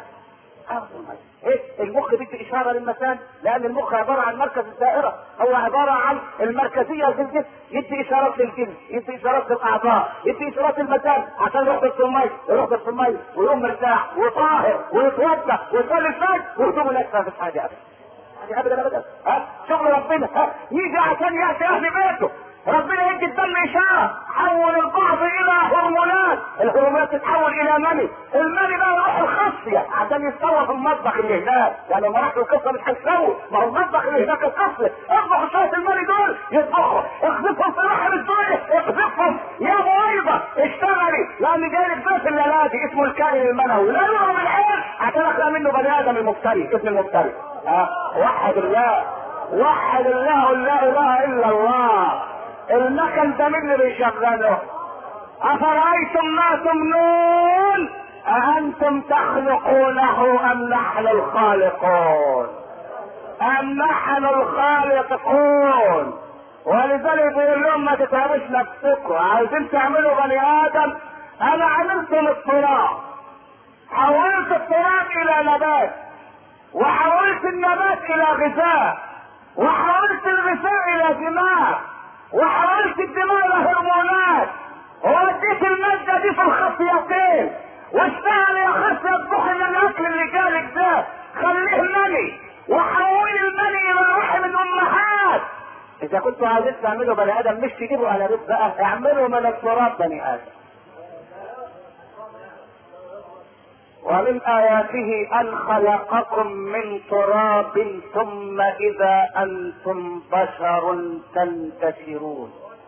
[SPEAKER 1] ايه المخ بيدي اشاره للمكان لان المخ عباره عن مركز الدائره هو عباره عن المركزيه في الجسم يدي اشارات للجسم يدي اشارات للاعضاء يدي اشارات للمكان عشان يروح في الميه يروح في الميه ويقوم مرتاح وطاهر ويتوضا ويصلي الفجر ويقوم لك ما فيش حاجه ابدا ابدا شغل ربنا يجي عشان ياتي اهل بيته ربنا يدي الدم اشاره حول البعض الى هرمونات الهرمونات تتحول الى مني المني بقى يروح الخصيه عشان يتصرف المطبخ اللي هناك يعني لما راح القصه مش هيسوي ما هو المطبخ اللي هناك الخصيه اطبخ شويه المني دول يطبخوا اخذفهم في رحم الدنيا اخذفهم يا بويضه اشتغلي لان جاي لك ضيف الليلاتي اسمه الكائن المنوي لا يعرف العين عشان اخلق منه بني ادم المفتري اسم المفتري وحد الله وحد الله لا اله الا الله. المكن ده مين اللي بيشغله؟ افرايتم ما تمنون اانتم تخلقونه ام نحن الخالقون ام نحن الخالقون. ولذلك بيقول لهم ما تتعبوش نفسكم عايزين تعملوا بني ادم انا عملتم التراب حولت التراب الى نبات وحولت النبات الى غذاء وحولت الغذاء الى دماغ وحولت الدماغ الى هرمونات ووديت المادة دي في الخصيتين واشتغل يا خصية اطبخ من الاكل اللي جالك ده خليه مني وحول المني الى رحم الامهات. اذا كنتوا عايزين تعملوا بني ادم مش تجيبوا على رزق بقى اعملوا من التراب بني ادم. ومن آياته أن خلقكم من تراب ثم إذا أنتم بشر تنتشرون.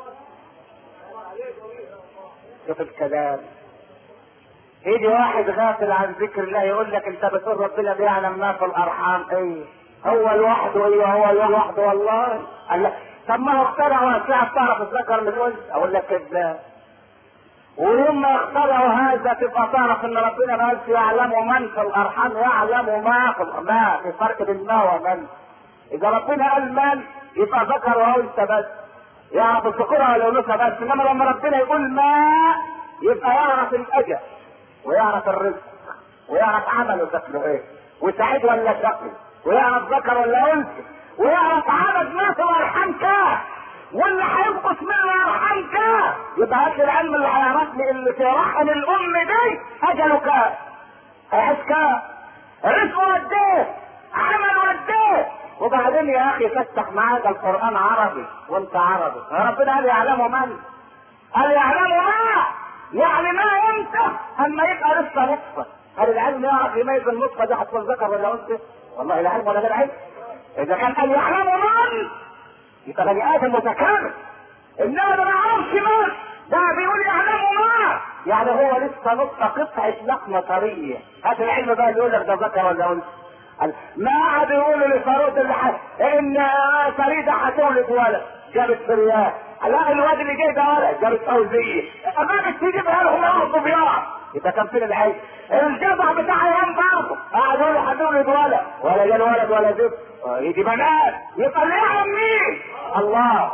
[SPEAKER 1] شوف الكلام يجي واحد غافل عن ذكر الله يقول لك انت بتقول ربنا بيعلم ما في الارحام ايه هو لوحده ايه هو لوحده والله قال لك طب ما هو اخترع واسعة تعرف الذكر من الانثى اقول لك كذاب ويوم ما اخترعوا هذا تبقى تعرف ان ربنا ما قالش يعلم من في الارحام يعلم ما في فرق بين ما ومن. اذا ربنا قال من يبقى ذكر وانثى بس يعرف الذكورة والانوثة بس انما لما ربنا يقول ما يبقى يعرف الاجل ويعرف الرزق ويعرف عمله شكله ايه وسعيد ولا شقي ويعرف ذكر ولا انثى ويعرف عدد ما في الارحام كام واللي هينقص من الارحام كام. يبقى هات العلم اللي هيعرفني اللي في رحم الام دي اجله كام هيعيش كام رزقه قد ايه عمله قد ايه. وبعدين يا اخي فتح معاك القران عربي وانت عربي ربنا قال يعلم من قال يعلم ما يعني ما امتى اما يبقى لسه نطفه. هل العلم يعرف يميز النطفه دي هتكون ذكر ولا انثى؟ والله لا علم ولا غير علم. اذا كان قال يعلم من يبقى بني ادم متكامل انما ما يعرفش من ده بيقول يعلم ما يعني هو لسه نطفه قطعه لحمه طريه. هات العلم بقى يقول لك ده ذكر ولا انثى. ما قعد يقولوا لفاروق اللي ان فريده هتولد ولد جابت فرياه لا الواد اللي جاي ده ولد جابت فوزيه امامك تجيبها لهم ياخدوا بيار يبقى كان فين العيش الجدع بتاع ايام برضه قعد يقول هتولد ولد ولا جال ولد ولا زفت يجي بنات يبقى اللي يعلم مين الله.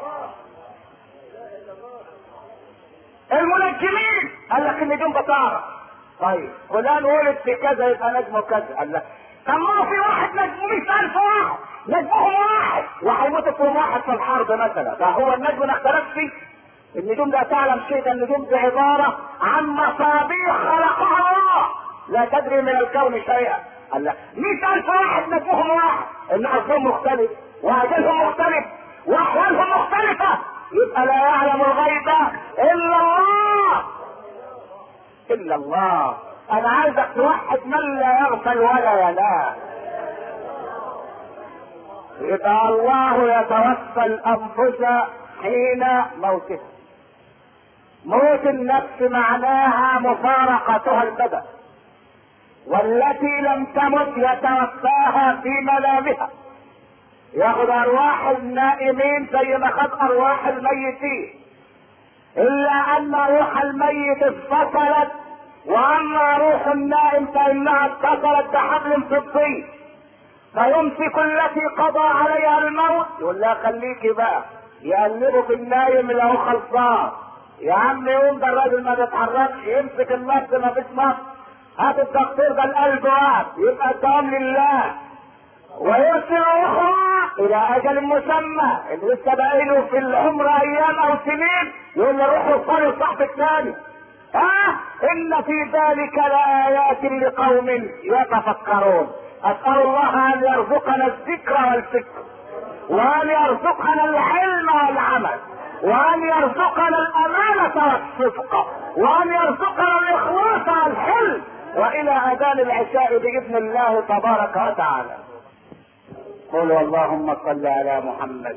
[SPEAKER 1] المنجمين قال لك النجوم بتعرف طيب فلان ولد في كذا يبقى نجمه كذا قال لك طب ما في واحد نجمه 100,000 واحد نجمهم واحد وهيموت فيهم واحد في الحرب مثلا ده هو النجم ما اختلفش. النجوم ده تعلم شيء ده النجوم دي عباره عن مصابيح خلقها الله لا تدري من الكون شيئا. قال لك 100,000 واحد نجمهم واحد ان حظهم مختلف واجلهم مختلف واحوالهم مختلفه يبقى لا يعلم الغيب الا الله الا الله. انا عايزك توحد من لا يغفل ولا ينام. يبقى الله يتوفى الانفس حين موتها. موت النفس معناها مفارقتها البدن، والتي لم تمت يتوفاها في منامها، ياخذ ارواح النائمين زي ما خد ارواح الميتين، الا ان روح الميت انفصلت، واما روح النائم فانها اتصلت بحبل فضي، فيمسك التي قضى عليها الموت يقول لها خليكي بقى، يقلبوا في النايم اللي هو خلصان، يا عم يقوم ده الراجل ما بيتحركش، يمسك النفس ما فيش نفس، هات الدكتور ده القلب واقف، يبقى الدوام لله، ويرسل اخرى الى اجل مسمى اللي لسه باقيله في العمر ايام او سنين، يقول له روح وصلي لصاحبك تاني. ان في ذلك لايات لقوم يتفكرون. اسال الله ان يرزقنا الذكر والفكر، وان يرزقنا العلم والعمل، وان يرزقنا الامانه والصدق، وان يرزقنا الاخلاص والحلم، والى اذان العشاء باذن الله تبارك وتعالى. قولوا اللهم صل على محمد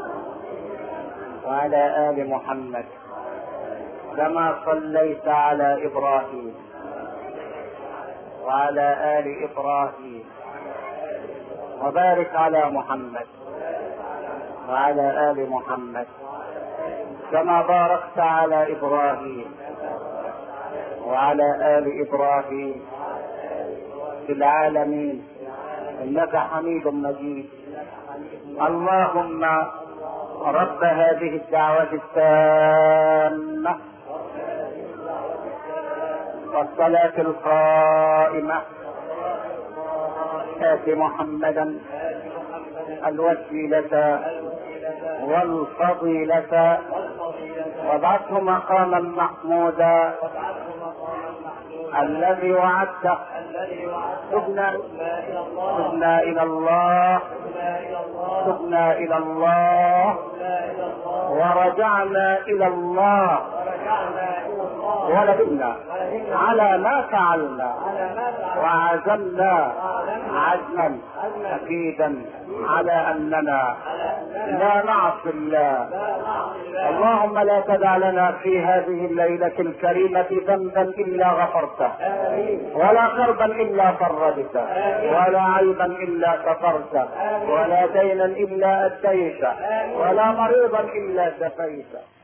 [SPEAKER 1] وعلى ال محمد كما صليت على ابراهيم وعلى ال ابراهيم، وبارك على محمد وعلى ال محمد كما باركت على ابراهيم وعلى ال ابراهيم في العالمين انك حميد مجيد. اللهم رب هذه الدعوة التامة والصلاة القائمة آت محمدا الوسيلة والفضيلة وابعثه مقاما محمودا الذي وعدته. تبنا الى الله، تبنا الى الله ورجعنا الى الله، وندمنا على ما فعلنا، وعزمنا عزما اكيدا على اننا لا نعصي الله. اللهم لا تدع لنا في هذه الليلة الكريمة ذنبا الا غفرته، ولا كربا الا فرجته، ولا عيبا الا سترته، ولا دينا الا اديته، ولا مريضا الا شفيته.